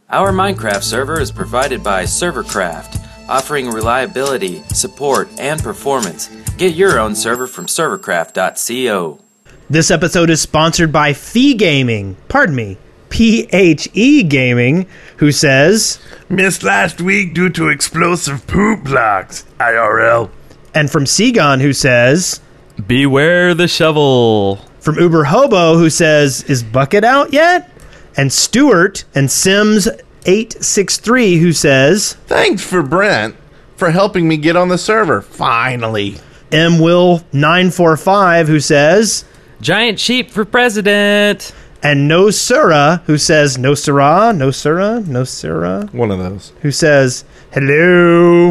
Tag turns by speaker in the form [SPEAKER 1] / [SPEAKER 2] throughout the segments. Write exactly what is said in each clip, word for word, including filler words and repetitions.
[SPEAKER 1] Our Minecraft server is provided by Servercraft, offering reliability, support, and performance. Get your own server from servercraft dot co.
[SPEAKER 2] This episode is sponsored by Fee Gaming. Pardon me, P H E Gaming, who says,
[SPEAKER 3] "Missed last week due to explosive poop blocks, I R L."
[SPEAKER 2] And from Seagon, who says,
[SPEAKER 4] "Beware the shovel."
[SPEAKER 2] From Uber Hobo, who says, "Is Bucket out yet?" And Stuart and Sims eight six three, who says,
[SPEAKER 3] "Thanks for Brent for helping me get on the server, finally."
[SPEAKER 2] M Will nine four five, who says,
[SPEAKER 4] "Giant sheep for president."
[SPEAKER 2] And No Sura, who says, "No Sura, no Sura, no Sura."
[SPEAKER 3] One of those.
[SPEAKER 2] Who says, "Hello,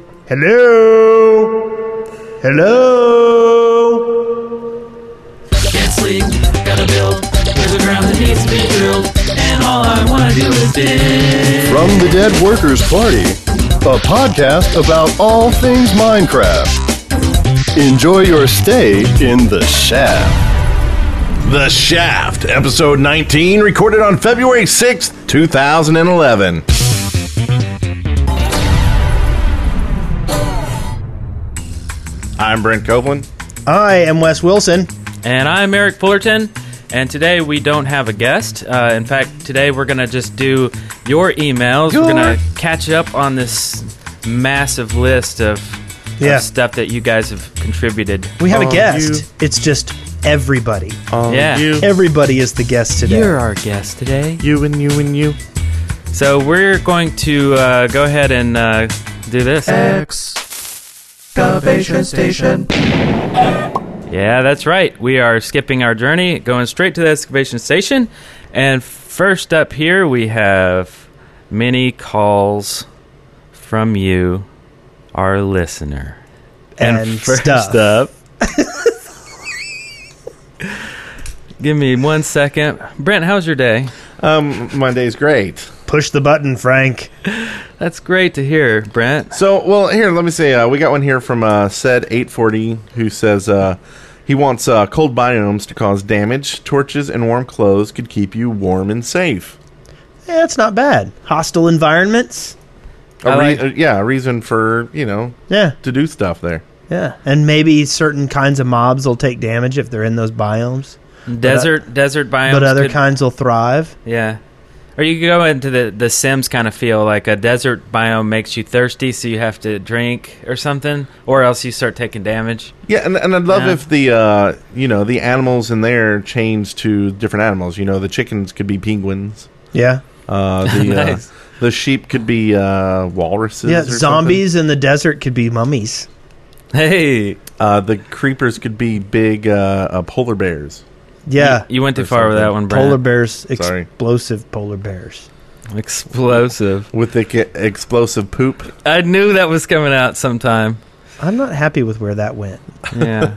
[SPEAKER 2] hello, hello."
[SPEAKER 5] Can't sleep, gotta build. There's a ground that needs to be drilled, and all I wanna do is dig.
[SPEAKER 6] From the Dead Workers Party, a podcast about all things Minecraft. Enjoy your stay in the Shaft.
[SPEAKER 3] The Shaft, episode nineteen, recorded on February sixth, twenty eleven. I'm Brent Copeland.
[SPEAKER 2] I am Wes Wilson.
[SPEAKER 4] And I'm Eric Fullerton. And today we don't have a guest. Uh, in fact, today we're going to just do your emails.
[SPEAKER 2] Your-
[SPEAKER 4] We're going to catch up on this massive list of,
[SPEAKER 2] Yeah.
[SPEAKER 4] of stuff that you guys have contributed.
[SPEAKER 2] We have a
[SPEAKER 3] Oh,
[SPEAKER 2] guest.
[SPEAKER 3] you.
[SPEAKER 2] It's just everybody.
[SPEAKER 3] Um,
[SPEAKER 4] Yeah.
[SPEAKER 3] You,
[SPEAKER 2] Everybody is the guest today.
[SPEAKER 4] You're our guest today.
[SPEAKER 3] you and you and you.
[SPEAKER 4] So we're going to uh, go ahead and uh, do this.
[SPEAKER 5] Excavation station.
[SPEAKER 4] Yeah, that's right. We are skipping our journey, going straight to the excavation station. And first up here, we have many calls from you, our listener.
[SPEAKER 2] And
[SPEAKER 4] first
[SPEAKER 2] stuff.
[SPEAKER 4] up, give me one second. Brent, how's your day?
[SPEAKER 3] Um, my day's great.
[SPEAKER 2] Push the button, Frank.
[SPEAKER 4] That's great to hear, Brent.
[SPEAKER 3] So, well, here, let me say, uh, we got one here from uh, said eight forty, who says uh, he wants uh, cold biomes to cause damage. Torches and warm clothes could keep you warm and safe.
[SPEAKER 2] Yeah, that's not bad. Hostile environments.
[SPEAKER 3] A
[SPEAKER 4] I
[SPEAKER 3] re-
[SPEAKER 4] like-
[SPEAKER 3] uh, yeah, a reason for, you know,
[SPEAKER 2] Yeah,
[SPEAKER 3] to do stuff there.
[SPEAKER 2] yeah. And maybe certain kinds of mobs will take damage if they're in those biomes.
[SPEAKER 4] Desert, desert biomes.
[SPEAKER 2] But other
[SPEAKER 4] could-
[SPEAKER 2] kinds will thrive.
[SPEAKER 4] Yeah. Or you could go into the, the Sims kind of feel, like a desert biome makes you thirsty, so you have to drink or something, or else you start taking damage.
[SPEAKER 3] Yeah, and, and I'd love
[SPEAKER 4] Yeah.
[SPEAKER 3] if the, uh, you know, the animals in there changed to different animals. You know, the chickens could be penguins.
[SPEAKER 2] Yeah.
[SPEAKER 3] Uh, the
[SPEAKER 4] Nice.
[SPEAKER 3] uh, the sheep could be uh, walruses.
[SPEAKER 2] Yeah,
[SPEAKER 3] or
[SPEAKER 2] zombies in the desert could be mummies.
[SPEAKER 4] Hey,
[SPEAKER 3] something. Uh, the creepers could be big uh, uh, polar bears.
[SPEAKER 2] Yeah.
[SPEAKER 4] you went too
[SPEAKER 3] Or
[SPEAKER 4] far with
[SPEAKER 3] something.
[SPEAKER 4] that one, Brent.
[SPEAKER 2] Polar bears.
[SPEAKER 3] Sorry.
[SPEAKER 2] Explosive polar bears.
[SPEAKER 4] Explosive.
[SPEAKER 3] With the ki- explosive poop.
[SPEAKER 4] I knew that was coming out sometime.
[SPEAKER 2] I'm not happy with where that went.
[SPEAKER 4] Yeah.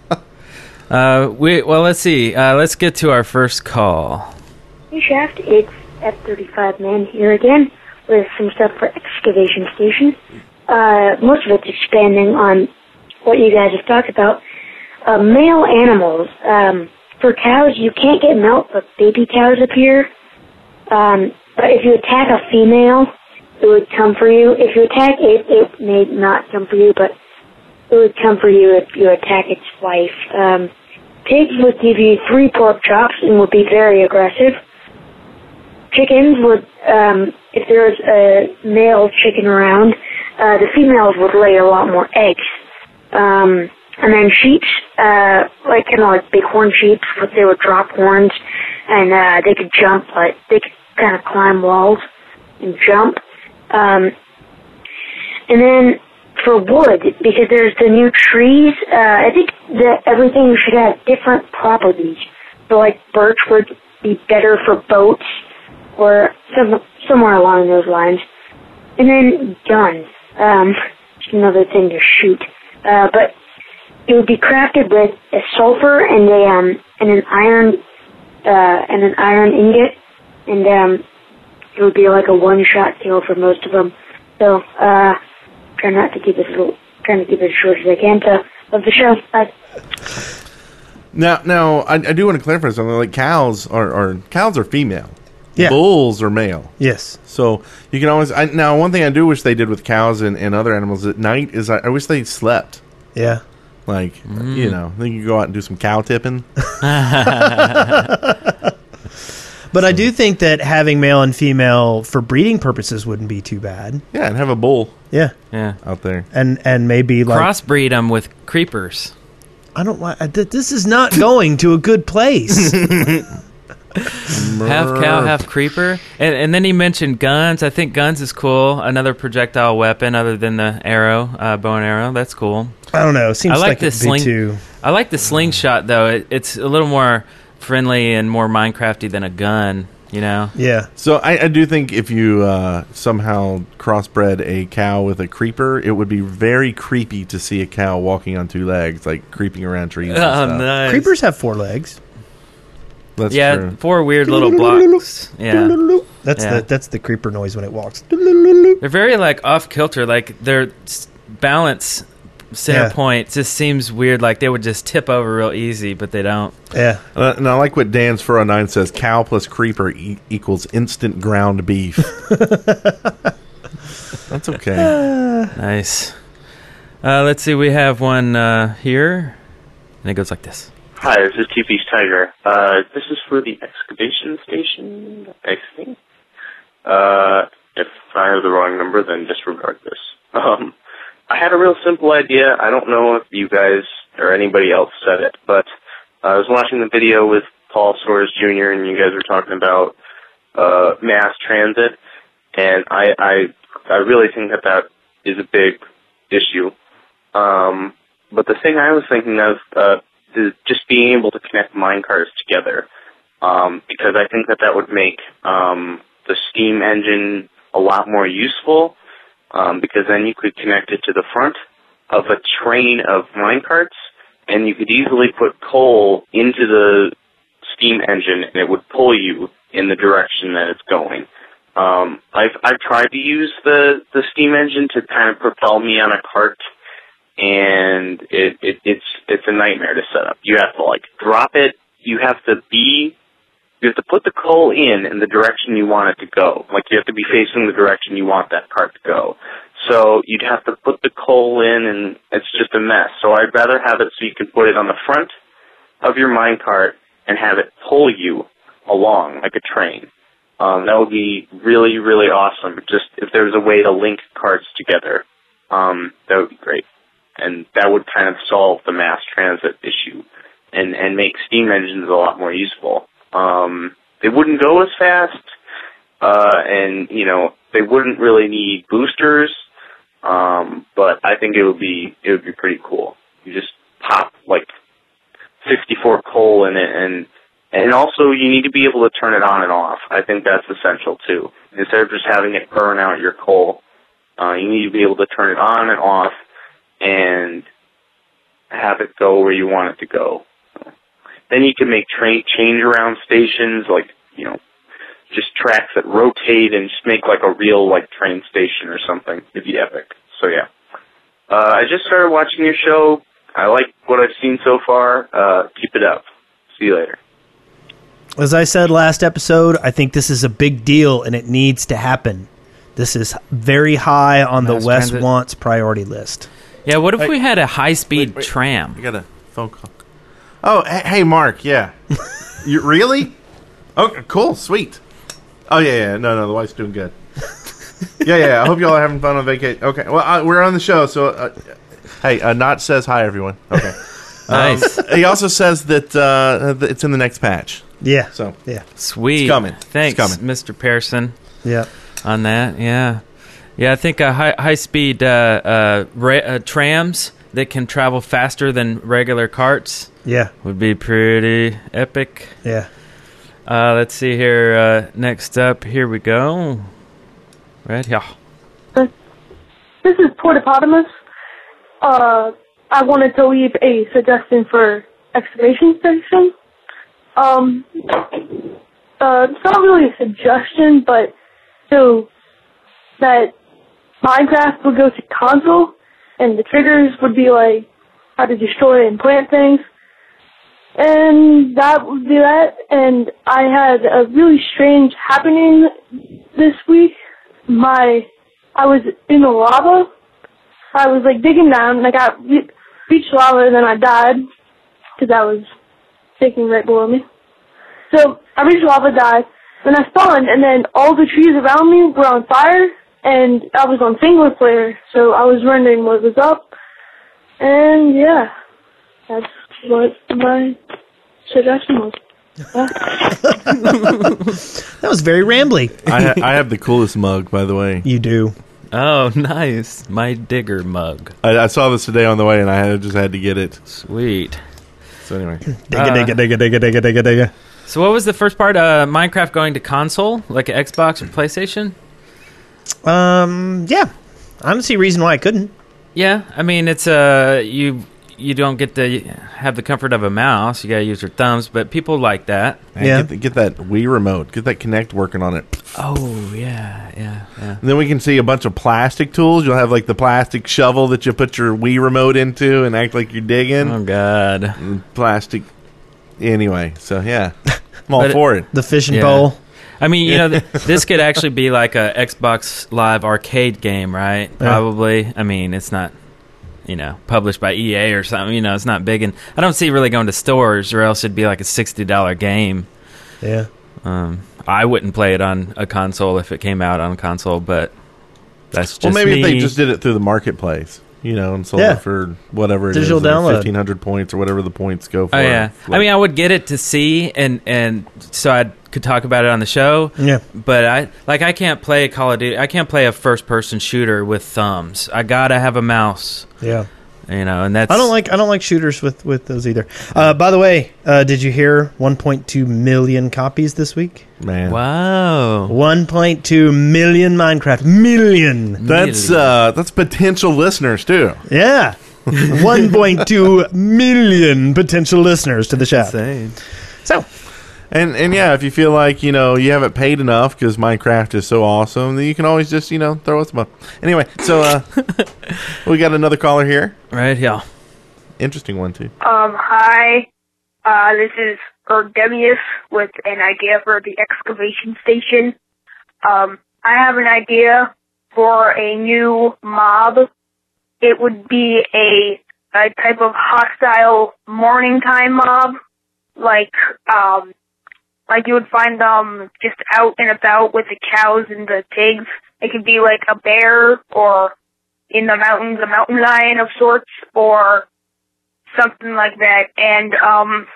[SPEAKER 4] uh, we well, let's see. Uh, let's get to our first call.
[SPEAKER 7] Hey Shaft, it's F thirty-five Man here again with some stuff for Excavation Station. Uh, most of it's expanding on what you guys have talked about. Uh, male animals. Um, for cows, you can't get milk, but baby cows appear. Um, but if you attack a female, it would come for you. If you attack it, it may not come for you, but it would come for you if you attack its wife. Um, pigs would give you three pork chops and would be very aggressive. Chickens would, um, if there's a male chicken around, uh, the females would lay a lot more eggs. Um, and then sheep, uh, like kind of like bighorn sheep, but they would drop horns, and uh, they could jump, like they could kind of climb walls and jump. Um, and then for wood, because there's the new trees, uh, I think that everything should have different properties. So like birch would be better for boats, or some, somewhere along those lines. And then guns, um, just another thing to shoot. Uh, but it would be crafted with a sulfur and a um and an iron uh and an iron ingot, and um it would be like a one-shot kill for most of them. So uh, try not to keep it little, trying to keep it as short as I can. To love the show. Bye.
[SPEAKER 3] Now, now I, I do want to clarify something. Like cows are, are cows are female.
[SPEAKER 2] Yeah.
[SPEAKER 3] Bulls are male.
[SPEAKER 2] Yes.
[SPEAKER 3] So you can always. I, now, one thing I do wish they did with cows and, and other animals at night is I, I wish they slept.
[SPEAKER 2] Yeah.
[SPEAKER 3] Like, you know, they could go out and do some cow tipping.
[SPEAKER 2] But I do think that having male and female for breeding purposes wouldn't be too bad.
[SPEAKER 3] Yeah, and have a bull
[SPEAKER 2] Yeah.
[SPEAKER 4] Yeah.
[SPEAKER 3] out there.
[SPEAKER 2] And and maybe like
[SPEAKER 4] Crossbreed them with creepers.
[SPEAKER 2] I don't want this is not going to a good place.
[SPEAKER 4] Half cow, half creeper. And, and then he mentioned guns. I think guns is cool. Another projectile weapon other than the arrow, uh, bow and arrow. That's cool.
[SPEAKER 2] I don't know. Seems
[SPEAKER 4] I like
[SPEAKER 2] like
[SPEAKER 4] the
[SPEAKER 2] it'd
[SPEAKER 4] sling.
[SPEAKER 2] be too.
[SPEAKER 4] I like the slingshot though. It, it's a little more friendly and more Minecrafty than a gun. You know.
[SPEAKER 2] Yeah.
[SPEAKER 3] So I, I do think if you uh, somehow crossbred a cow with a creeper, it would be very creepy to see a cow walking on two legs, like creeping around trees. And
[SPEAKER 4] Oh,
[SPEAKER 3] stuff.
[SPEAKER 4] nice.
[SPEAKER 2] Creepers have four legs.
[SPEAKER 3] That's
[SPEAKER 4] Yeah,
[SPEAKER 3] true.
[SPEAKER 4] four weird little blocks. Yeah.
[SPEAKER 2] That's
[SPEAKER 4] Yeah.
[SPEAKER 2] the that's the creeper noise when it walks.
[SPEAKER 4] They're very like off kilter. Like their s- balance center
[SPEAKER 2] Yeah.
[SPEAKER 4] point just seems weird. Like they would just tip over real easy, but they don't.
[SPEAKER 2] Yeah.
[SPEAKER 3] Uh, and I like what Dan's four oh nine says: cow plus creeper e- equals instant ground beef. That's okay.
[SPEAKER 4] Nice. Uh, let's see. We have one uh, here, and it goes like this.
[SPEAKER 8] Hi, this is T P's Tiger. Uh, this is for the excavation station, I think. Uh, if I have the wrong number, then disregard this. Um, I had a real simple idea. I don't know if you guys or anybody else said it, but I was watching the video with Paul Soares Junior, and you guys were talking about uh, mass transit, and I, I, I really think that that is a big issue. Um, but the thing I was thinking of, uh, is just being able to connect minecarts together, um, because I think that that would make um, the steam engine a lot more useful, um, because then you could connect it to the front of a train of minecarts, and you could easily put coal into the steam engine, and it would pull you in the direction that it's going. Um, I've I've tried to use the the steam engine to kind of propel me on a cart, and it, it it's it's a nightmare to set up. You have to like drop it. You have to be you have to put the coal in in the direction you want it to go. Like you have to be facing the direction you want that cart to go. So you'd have to put the coal in, and it's just a mess. So I'd rather have it so you can put it on the front of your minecart and have it pull you along like a train. Um, that would be really, really awesome. Just if there was a way to link carts together, um, that would be great. And that would kind of solve the mass transit issue and, and make steam engines a lot more useful. Um, they wouldn't go as fast, uh, and, you know, they wouldn't really need boosters, um, but I think it would be, it would be pretty cool. You just pop, like, sixty-four coal in it, and And also, you need to be able to turn it on and off. I think that's essential, too. Instead of just having it burn out your coal, uh, you need to be able to turn it on and off and have it go where you want it to go. Then you can make train change-around stations, like, you know, just tracks that rotate and just make, like, a real, like, train station or something. It'd be epic. So, yeah. Uh, I just started watching your show. I like what I've seen so far. Uh, keep it up. See you later.
[SPEAKER 2] As I said last episode, I think this is a big deal and it needs to happen. This is very high on
[SPEAKER 4] Mass
[SPEAKER 2] the West
[SPEAKER 4] transit.
[SPEAKER 2] Wants priority list.
[SPEAKER 4] Yeah, what if
[SPEAKER 3] Hey,
[SPEAKER 4] we had a high-speed
[SPEAKER 3] wait, wait.
[SPEAKER 4] tram?
[SPEAKER 3] I got a phone call. Oh, hey, hey Mark. Yeah. You really? Oh, cool. Sweet. Oh yeah, yeah. No, no. The wife's doing good. Yeah, yeah. I hope y'all are having fun on vacation. Okay. Well, uh, we're on the show, so uh, hey, uh, Not says hi, everyone. Okay.
[SPEAKER 4] Nice.
[SPEAKER 3] Um, he also says that uh, that it's in the next patch.
[SPEAKER 2] Yeah.
[SPEAKER 3] So
[SPEAKER 2] Yeah.
[SPEAKER 4] Sweet.
[SPEAKER 3] It's coming. It's
[SPEAKER 4] Thanks,
[SPEAKER 3] coming.
[SPEAKER 4] Mister Pearson,
[SPEAKER 2] Yeah.
[SPEAKER 4] on that. Yeah. Yeah, I think uh, high, high-speed uh, uh, ra- uh, trams that can travel faster than regular carts
[SPEAKER 2] Yeah.
[SPEAKER 4] would be pretty epic.
[SPEAKER 2] Yeah.
[SPEAKER 4] Uh, let's see here. Uh, next up, here we go. Right here.
[SPEAKER 9] This is Portopotamus. Uh, I wanted to leave a suggestion for excavation station. Um, uh, it's not really a suggestion, but so that Minecraft would go to console, and the triggers would be like how to destroy and plant things. And that would be that. And I had a really strange happening this week. My, I was in the lava. I was like digging down, and I got re- reached lava, and then I died because I was sinking right below me. So I reached lava, died, then I spawned, and then all the trees around me were on fire, and I was on single player, so I was wondering what was up. And yeah, that's what my suggestion was. Yeah.
[SPEAKER 2] That was very rambly.
[SPEAKER 3] I, ha- I have the coolest mug, by the way.
[SPEAKER 2] You do.
[SPEAKER 4] Oh, nice. My digger mug.
[SPEAKER 3] I, I saw this today on the way, and I had, just had to get it.
[SPEAKER 4] Sweet.
[SPEAKER 3] So anyway.
[SPEAKER 2] Digga, digga, digga, digga, digga, digga, digga.
[SPEAKER 4] So what was the first part? Uh, Minecraft going to console, like an Xbox or PlayStation?
[SPEAKER 2] Um, yeah. I don't see a reason why I couldn't.
[SPEAKER 4] Yeah, I mean, it's uh, you you don't get to have the comfort of a mouse. You got to use your thumbs, but people like that.
[SPEAKER 3] Man,
[SPEAKER 2] Yeah.
[SPEAKER 3] Get, the, get that Wii remote. Get that Kinect working on it.
[SPEAKER 4] Oh, yeah, yeah, yeah.
[SPEAKER 3] And then we can see a bunch of plastic tools. You'll have like the plastic shovel that you put your Wii remote into and act like you're digging.
[SPEAKER 4] Oh, God.
[SPEAKER 3] And plastic. Anyway, so yeah. I'm all
[SPEAKER 4] But it-
[SPEAKER 3] for it.
[SPEAKER 2] The fishing
[SPEAKER 4] Yeah.
[SPEAKER 2] pole.
[SPEAKER 4] I mean, you know, th- this could actually be like a Xbox Live arcade game, right? Probably. I mean, it's not, you know, published by E A or something. You know, it's not big. And I don't see it really going to stores, or else it'd be like a sixty dollars game.
[SPEAKER 2] Yeah.
[SPEAKER 4] Um, I wouldn't play it on a console if it came out on a console, but that's just
[SPEAKER 3] Well, maybe
[SPEAKER 4] me.
[SPEAKER 3] if they just did it through the marketplace, you know, and sold
[SPEAKER 2] Yeah.
[SPEAKER 3] it for whatever it
[SPEAKER 2] Digital
[SPEAKER 3] is, like
[SPEAKER 2] download.
[SPEAKER 3] fifteen hundred points or whatever the points go for.
[SPEAKER 4] Oh yeah,
[SPEAKER 3] Like-
[SPEAKER 4] I mean, I would get it to see, and and so I could talk about it on the show.
[SPEAKER 2] Yeah.
[SPEAKER 4] But I like I can't play Call of Duty. I can't play a first person shooter with thumbs. I gotta have a mouse.
[SPEAKER 2] Yeah.
[SPEAKER 4] You know, and that's
[SPEAKER 2] I don't like I don't like shooters with, with those either. Uh, by the way, uh, did you hear one point two million copies this week?
[SPEAKER 3] man.
[SPEAKER 4] Wow.
[SPEAKER 2] one point two million Minecraft. Million.
[SPEAKER 3] That's uh, that's potential listeners too.
[SPEAKER 2] Yeah. one point two million potential listeners to the show.
[SPEAKER 4] Insane.
[SPEAKER 2] So,
[SPEAKER 3] And and yeah, if you feel like you know you haven't paid enough because Minecraft is so awesome, then you can always just you know throw us a bone. Anyway, so uh, we got another caller here.
[SPEAKER 4] Right, yeah.
[SPEAKER 3] Interesting one too.
[SPEAKER 10] Um, hi. Uh, this is Erdemius with an idea for the excavation station. Um, I have an idea for a new mob. It would be a, a type of hostile morning time mob. Like, um, like you would find them just out and about with the cows and the pigs. It could be like a bear or in the mountains, a mountain lion of sorts, or something like that. And um,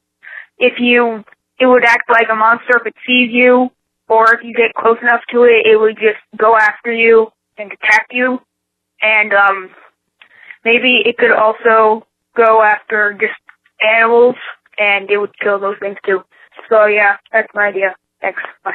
[SPEAKER 10] if you, it would act like a monster if it sees you, or if you get close enough to it, it would just go after you and attack you. And um, maybe it could also go after just animals, and it would kill those things too. So yeah, that's my idea. Thanks. Bye.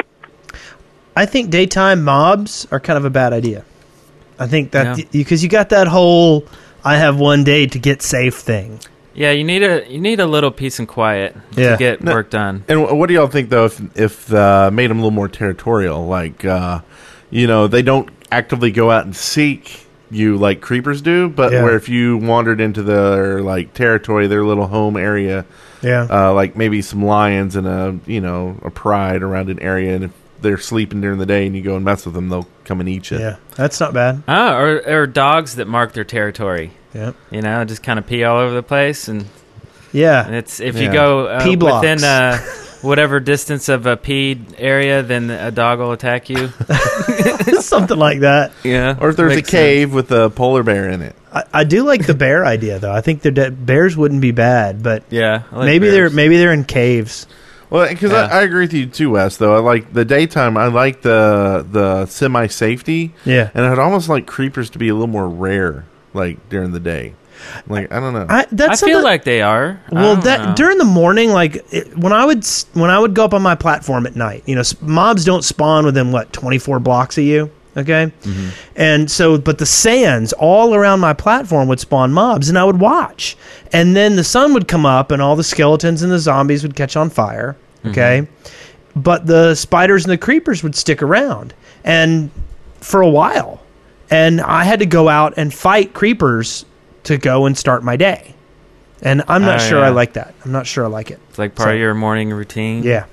[SPEAKER 2] I think daytime mobs are kind of a bad idea. I think that
[SPEAKER 4] Yeah.
[SPEAKER 2] because you got that whole I have one day to get safe thing.
[SPEAKER 4] Yeah, you need a you need a little peace and quiet
[SPEAKER 2] Yeah.
[SPEAKER 4] to get
[SPEAKER 3] No.
[SPEAKER 4] work done.
[SPEAKER 3] And wh- what do y'all think though if if uh, made them a little more territorial? Like, uh, you know, they don't actively go out and seek you like creepers do, but
[SPEAKER 2] Yeah.
[SPEAKER 3] where if you wandered into their like territory, their little home area,
[SPEAKER 2] Yeah.
[SPEAKER 3] uh, like maybe some lions and a you know a pride around an area, and if they're sleeping during the day and you go and mess with them, they'll come and eat you.
[SPEAKER 2] Yeah. That's not bad.
[SPEAKER 4] Ah, or or dogs that mark their territory.
[SPEAKER 2] Yeah.
[SPEAKER 4] You know, just kind of pee all over the place, and
[SPEAKER 2] Yeah.
[SPEAKER 4] it's if
[SPEAKER 3] Yeah.
[SPEAKER 4] you go uh,
[SPEAKER 2] Pee blocks.
[SPEAKER 4] within uh, whatever distance of a peed area, then a dog will attack you.
[SPEAKER 2] Something like that.
[SPEAKER 4] Yeah,
[SPEAKER 3] Or if there's
[SPEAKER 4] makes
[SPEAKER 3] a cave with a polar bear in it.
[SPEAKER 2] I, I do like the bear idea though. I think the bears wouldn't be bad, but
[SPEAKER 4] sense. Yeah, I like
[SPEAKER 2] maybe
[SPEAKER 4] bears.
[SPEAKER 2] they're maybe they're in caves.
[SPEAKER 3] Well, because
[SPEAKER 4] Yeah.
[SPEAKER 3] I, I agree with you too, Wes. Though I like the daytime. I like the the semi safety.
[SPEAKER 2] Yeah.
[SPEAKER 3] and I'd almost like creepers to be a little more rare, like during the day. Like I don't know.
[SPEAKER 2] I, that's
[SPEAKER 4] I feel
[SPEAKER 2] something-
[SPEAKER 4] like they are. I
[SPEAKER 2] Well,
[SPEAKER 4] don't
[SPEAKER 2] that
[SPEAKER 4] know.
[SPEAKER 2] during the morning, like it, when I would s- when I would go up on my platform at night, you know, s- mobs don't spawn within what twenty-four blocks of you. Okay,
[SPEAKER 4] Mm-hmm.
[SPEAKER 2] and so but the sands all around my platform would spawn mobs, and I would watch, and then the sun would come up, and all the skeletons and the zombies would catch on fire. Okay, but the spiders and the creepers would stick around, and for a while, and I had to go out and fight creepers to go and start my day. And I'm not
[SPEAKER 4] Oh,
[SPEAKER 2] sure
[SPEAKER 4] yeah.
[SPEAKER 2] I like that. I'm not sure I like it.
[SPEAKER 4] It's like part
[SPEAKER 2] So-
[SPEAKER 4] of your morning routine.
[SPEAKER 2] Yeah.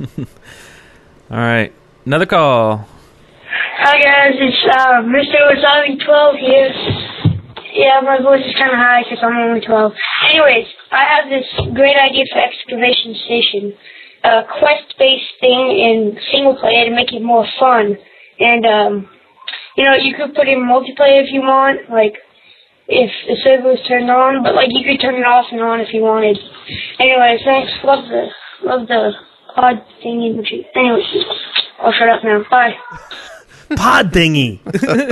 [SPEAKER 4] All right. Another call.
[SPEAKER 11] Hi guys, it's uh, Mister Wasabi twelve here. Yeah, my voice is kind of high because I'm only twelve. Anyways, I have this great idea for excavation station, a quest-based thing in single player to make it more fun. And um, you know, you could put in multiplayer if you want, like if the server was turned on, but like you could turn it off and on if you wanted. Anyways, thanks. Love the love the pod thingy. Anyways, I'll shut up now. Bye.
[SPEAKER 2] Pod thingy.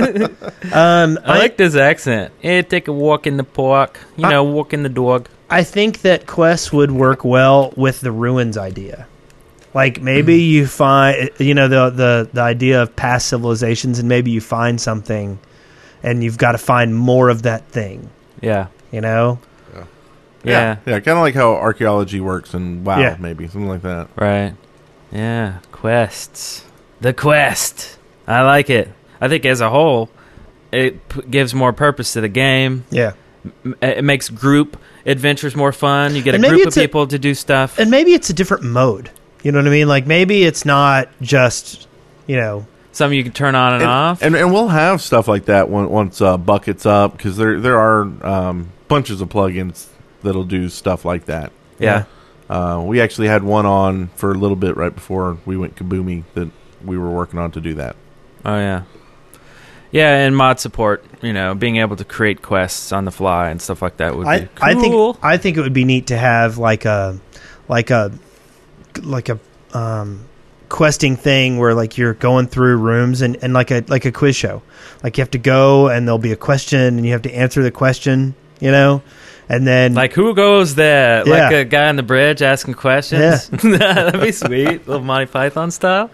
[SPEAKER 2] um,
[SPEAKER 4] I, like this accent. Eh, take a walk in the park. You know, walk in the dog.
[SPEAKER 2] I think that quests would work well with the ruins idea. Like maybe you find, you know, the the the idea of past civilizations, and maybe you find something, and you've got to find more of that thing.
[SPEAKER 4] Yeah.
[SPEAKER 2] You know.
[SPEAKER 3] Yeah.
[SPEAKER 4] Yeah.
[SPEAKER 3] Yeah, kind of like how archaeology works in WoW,
[SPEAKER 2] Yeah.
[SPEAKER 3] maybe something like that.
[SPEAKER 4] Right. Yeah. Quests. The quest. I like it. I think as a whole, it p- gives more purpose to the game.
[SPEAKER 2] Yeah.
[SPEAKER 4] M- it makes group adventures more fun. You get
[SPEAKER 2] And
[SPEAKER 4] a
[SPEAKER 2] maybe
[SPEAKER 4] group of
[SPEAKER 2] it's a-
[SPEAKER 4] people to do stuff.
[SPEAKER 2] And maybe it's a different mode. You know what I mean? Like maybe it's not just, you know,
[SPEAKER 4] something you can turn on and,
[SPEAKER 3] and
[SPEAKER 4] off.
[SPEAKER 3] And, and we'll have stuff like that when, once uh, Bucket's up, because there there are um, bunches of plugins that'll do stuff like that.
[SPEAKER 4] Yeah.
[SPEAKER 3] Uh, we actually had one on for a little bit right before we went kaboomy that we were working on to do that.
[SPEAKER 4] Oh, yeah. Yeah, and mod support, you know, being able to create quests on the fly and stuff like that would
[SPEAKER 2] I,
[SPEAKER 4] be cool.
[SPEAKER 2] I think I think it would be neat to have like a like a like a um, questing thing where like you're going through rooms and, and like a like a quiz show. Like you have to go and there'll be a question and you have to answer the question, you know? And then
[SPEAKER 4] Like, who goes there?
[SPEAKER 2] Yeah.
[SPEAKER 4] Like a guy on the bridge asking questions? That'd be sweet. Little Monty Python style.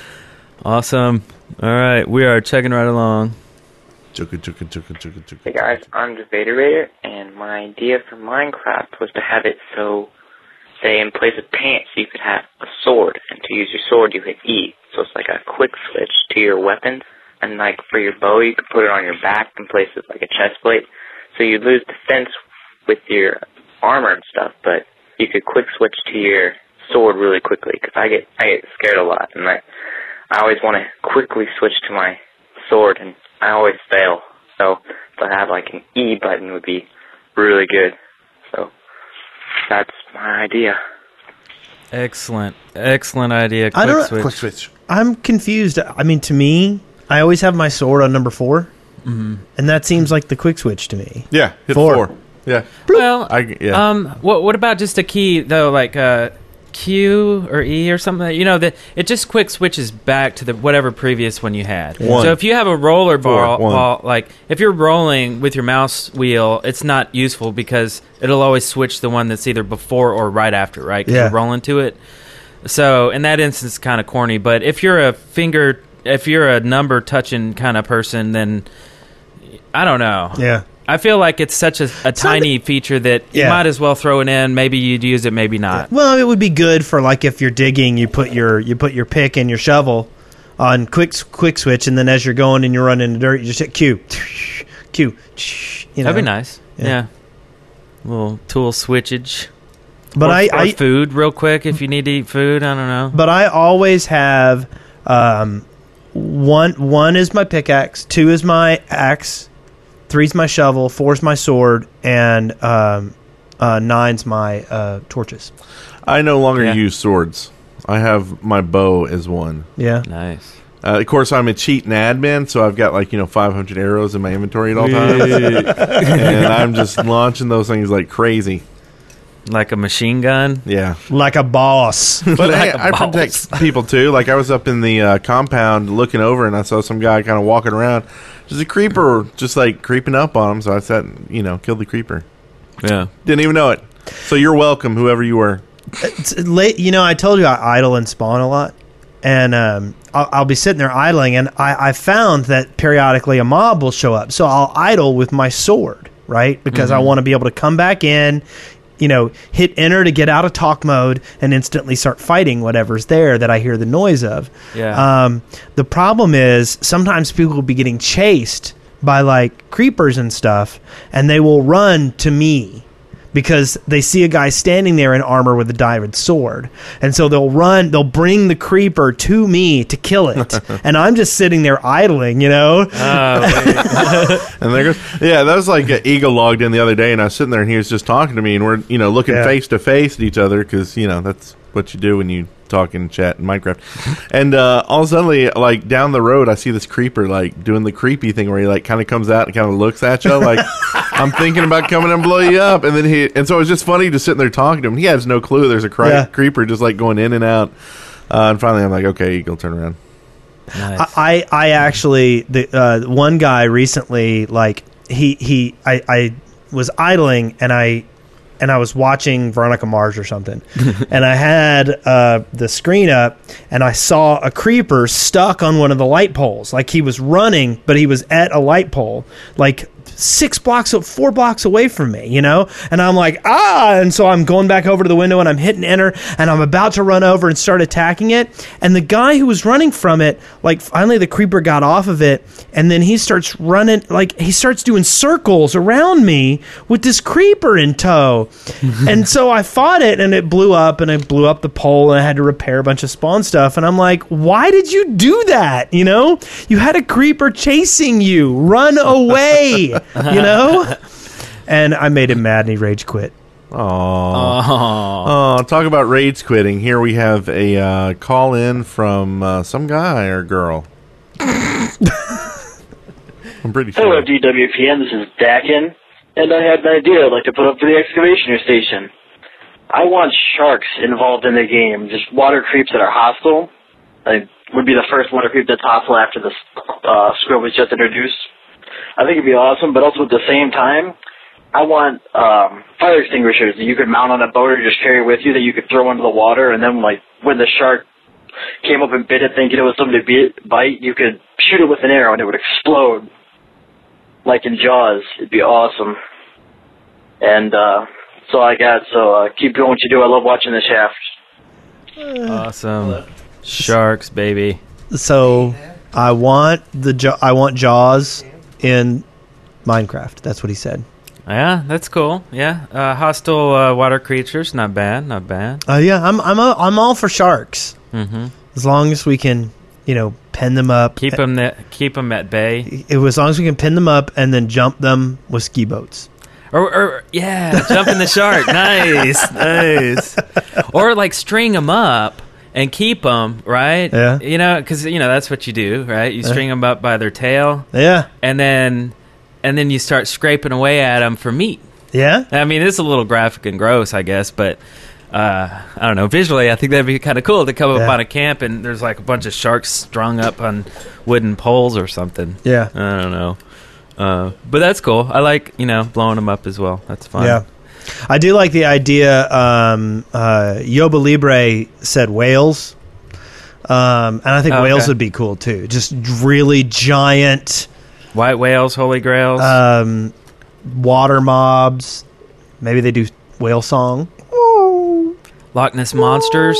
[SPEAKER 4] Awesome. All right, we are checking right along.
[SPEAKER 3] Chugga, chugga, chugga, chugga, chugga.
[SPEAKER 12] Hey guys, I'm the Vader Raider, and my idea for Minecraft was to have it so, say, in place of pants, you could have a sword, and to use your sword, you hit E. So it's like a quick switch to your weapons, and like for your bow, you could put it on your back in place of like a chest plate. So you'd lose defense with your armor and stuff, but you could quick switch to your sword really quickly, because I get I get scared a lot, and I I always want to quickly switch to my sword, and I always fail. So to have like an E button would be really good. So that's my idea.
[SPEAKER 4] Excellent. Excellent idea. Quick
[SPEAKER 2] I don't
[SPEAKER 4] switch.
[SPEAKER 3] Quick switch.
[SPEAKER 2] I'm confused. I mean, to me, I always have my sword on number four,
[SPEAKER 4] Mhm.
[SPEAKER 2] and that seems like the quick switch to me.
[SPEAKER 3] Yeah, hit
[SPEAKER 2] Four.
[SPEAKER 3] four. Yeah.
[SPEAKER 4] Well,
[SPEAKER 3] I, yeah.
[SPEAKER 4] um, what what about just a key though, like uh, Q or E or something? You know, that it just quick switches back to the whatever previous one you had.
[SPEAKER 3] One.
[SPEAKER 4] So if you have a roller
[SPEAKER 3] Four,
[SPEAKER 4] ball,
[SPEAKER 3] one.
[SPEAKER 4] ball, like if you're rolling with your mouse wheel, it's not useful because it'll always switch the one that's either before or right after, right? 'Cause
[SPEAKER 2] Yeah.
[SPEAKER 4] you're rolling to it. So in that instance, it's kind of corny. But if you're a finger, if you're a number touching kind of person, then I don't know.
[SPEAKER 2] Yeah.
[SPEAKER 4] I feel like it's such a, a tiny feature that you
[SPEAKER 2] Yeah.
[SPEAKER 4] might as well throw it in. Maybe you'd use it, maybe not.
[SPEAKER 2] Well, it would be good for like if you're digging, you put your you put your pick and your shovel on quick quick switch, and then as you're going and you're running in the dirt, you just hit Q, Q. You know?
[SPEAKER 4] That'd be nice.
[SPEAKER 2] Yeah.
[SPEAKER 4] Yeah. Little tool switchage.
[SPEAKER 2] But
[SPEAKER 4] or,
[SPEAKER 2] I-
[SPEAKER 4] or
[SPEAKER 2] I-
[SPEAKER 4] food real quick if you need to eat food. I don't know.
[SPEAKER 2] But I always have um, one one is my pickaxe, two is my axe, three's my shovel, four's my sword, and um, uh, nine's my uh, torches.
[SPEAKER 3] I no longer
[SPEAKER 2] Yeah.
[SPEAKER 3] use swords. I have my bow as one.
[SPEAKER 2] Yeah.
[SPEAKER 4] Nice.
[SPEAKER 3] Uh, of course, I'm a cheating admin, so I've got like you know five hundred arrows in my inventory at all times, and I'm just launching those things like crazy,
[SPEAKER 4] like a machine gun.
[SPEAKER 3] Yeah,
[SPEAKER 2] like a boss.
[SPEAKER 3] But
[SPEAKER 4] Like
[SPEAKER 3] hey,
[SPEAKER 4] a
[SPEAKER 3] I
[SPEAKER 4] boss.
[SPEAKER 3] protect people too. Like I was up in the uh, compound looking over, and I saw some guy kind of walking around. There's a creeper just like creeping up on him, so I said, you know, kill the creeper.
[SPEAKER 4] Yeah,
[SPEAKER 3] didn't even know it. So you're welcome, whoever you were.
[SPEAKER 2] It's late, you know, I told you I idle and spawn a lot, and um, I'll, I'll be sitting there idling, and I, I found that periodically a mob will show up, so I'll idle with my sword, right? Because I
[SPEAKER 4] Mhm.
[SPEAKER 2] want to be able to come back in, you know, hit enter to get out of talk mode, and instantly start fighting whatever's there that I hear the noise of.
[SPEAKER 4] Yeah.
[SPEAKER 2] Um, the problem is sometimes people will be getting chased by like creepers and stuff, and they will run to me because they see a guy standing there in armor with a diamond sword. And so they'll run, they'll bring the creeper to me to kill it. And I'm just sitting there idling, you know?
[SPEAKER 4] Oh,
[SPEAKER 3] and there goes, yeah, that was like uh, Eagle logged in the other day, and I was sitting there, and he was just talking to me, and we're, you know, looking
[SPEAKER 2] Yeah.
[SPEAKER 3] face to face at each other, because, you know, that's what you do when you talk and chat in Minecraft. And uh, all of a sudden, like, down the road, I see this creeper, like, doing the creepy thing where he, like, kind of comes out and kind of looks at you, like, I'm thinking about coming and blow you up. And then he, and so it was just funny just sitting there talking to him. He has no clue there's a cre-
[SPEAKER 2] Yeah.
[SPEAKER 3] creeper just, like, going in and out. Uh, and finally, I'm like, okay, Eagle, turn around.
[SPEAKER 4] nice.
[SPEAKER 2] I, I actually, the uh, one guy recently, like, he, he I, I was idling, and I and I was watching Veronica Mars or something, and I had uh, the screen up, and I saw a creeper stuck on one of the light poles. Like, he was running, but he was at a light pole, like six blocks, four blocks away from me, you know? And I'm like, ah! And so I'm going back over to the window, and I'm hitting enter, and I'm about to run over and start attacking it. And the guy who was running from it, like, finally the creeper got off of it, and then he starts running, like, he starts doing circles around me with this creeper in tow. And so I fought it, and it blew up, and it blew up the pole, and I had to repair a bunch of spawn stuff. And I'm like, why did you do that? You know? You had a creeper chasing you. Run away. You know? And I made him mad, and he rage quit.
[SPEAKER 3] Oh, oh! Talk about rage quitting. Here we have a uh, call in from uh, some guy or girl. I'm pretty sure.
[SPEAKER 13] Hello, D W P N. This is Dakin, and I had an idea I'd like to put up for the excavationer station. I want sharks involved in the game, just water creeps that are hostile. I would be the first water creep that's hostile after the uh, squid was just introduced. I think it'd be awesome, but also at the same time, I want um, fire extinguishers that you could mount on a boat or just carry with you that you could throw into the water, and then, like, when the shark came up and bit it thinking it was something to be- bite, you could shoot it with an arrow and it would explode. Like in Jaws. It'd be awesome. And uh, that's all I got, so uh, keep doing what you do. I love watching The Shaft.
[SPEAKER 4] Awesome. Sharks, baby.
[SPEAKER 2] So I want the Ja- I want Jaws in Minecraft. That's what he said.
[SPEAKER 4] Yeah, that's cool. Yeah, uh, hostile uh, water creatures, not bad, not bad.
[SPEAKER 2] Oh uh, yeah, I'm I'm a, I'm all for sharks.
[SPEAKER 4] Mm-hmm.
[SPEAKER 2] As long as we can, you know, pen them up,
[SPEAKER 4] keep them that keep them at bay.
[SPEAKER 2] It, as long as we can pin them up and then jump them with ski boats.
[SPEAKER 4] Or, or yeah, jumping the shark. Nice, nice. Or like string them up and keep them, right?
[SPEAKER 2] Yeah.
[SPEAKER 4] You know, because you know that's what you do, right? You string them up by their tail.
[SPEAKER 2] Yeah.
[SPEAKER 4] And then, and then you start scraping away at them for meat.
[SPEAKER 2] Yeah.
[SPEAKER 4] I mean, it's a little graphic and gross, I guess, but uh, I don't know. Visually, I think that'd be kind of cool to come up
[SPEAKER 2] Yeah.
[SPEAKER 4] on a camp and there's like a bunch of sharks strung up on wooden poles or something.
[SPEAKER 2] Yeah.
[SPEAKER 4] I don't know. Uh, but that's cool. I like, you know, blowing them up as well. That's fun.
[SPEAKER 2] Yeah. I do like the idea. Um, uh, Yoba Libre said whales. Um, and I think
[SPEAKER 4] Oh,
[SPEAKER 2] whales
[SPEAKER 4] okay.
[SPEAKER 2] would be cool too. Just really giant
[SPEAKER 4] white whales, holy grails,
[SPEAKER 2] um, water mobs. Maybe they do whale song.
[SPEAKER 4] Loch Ness monsters.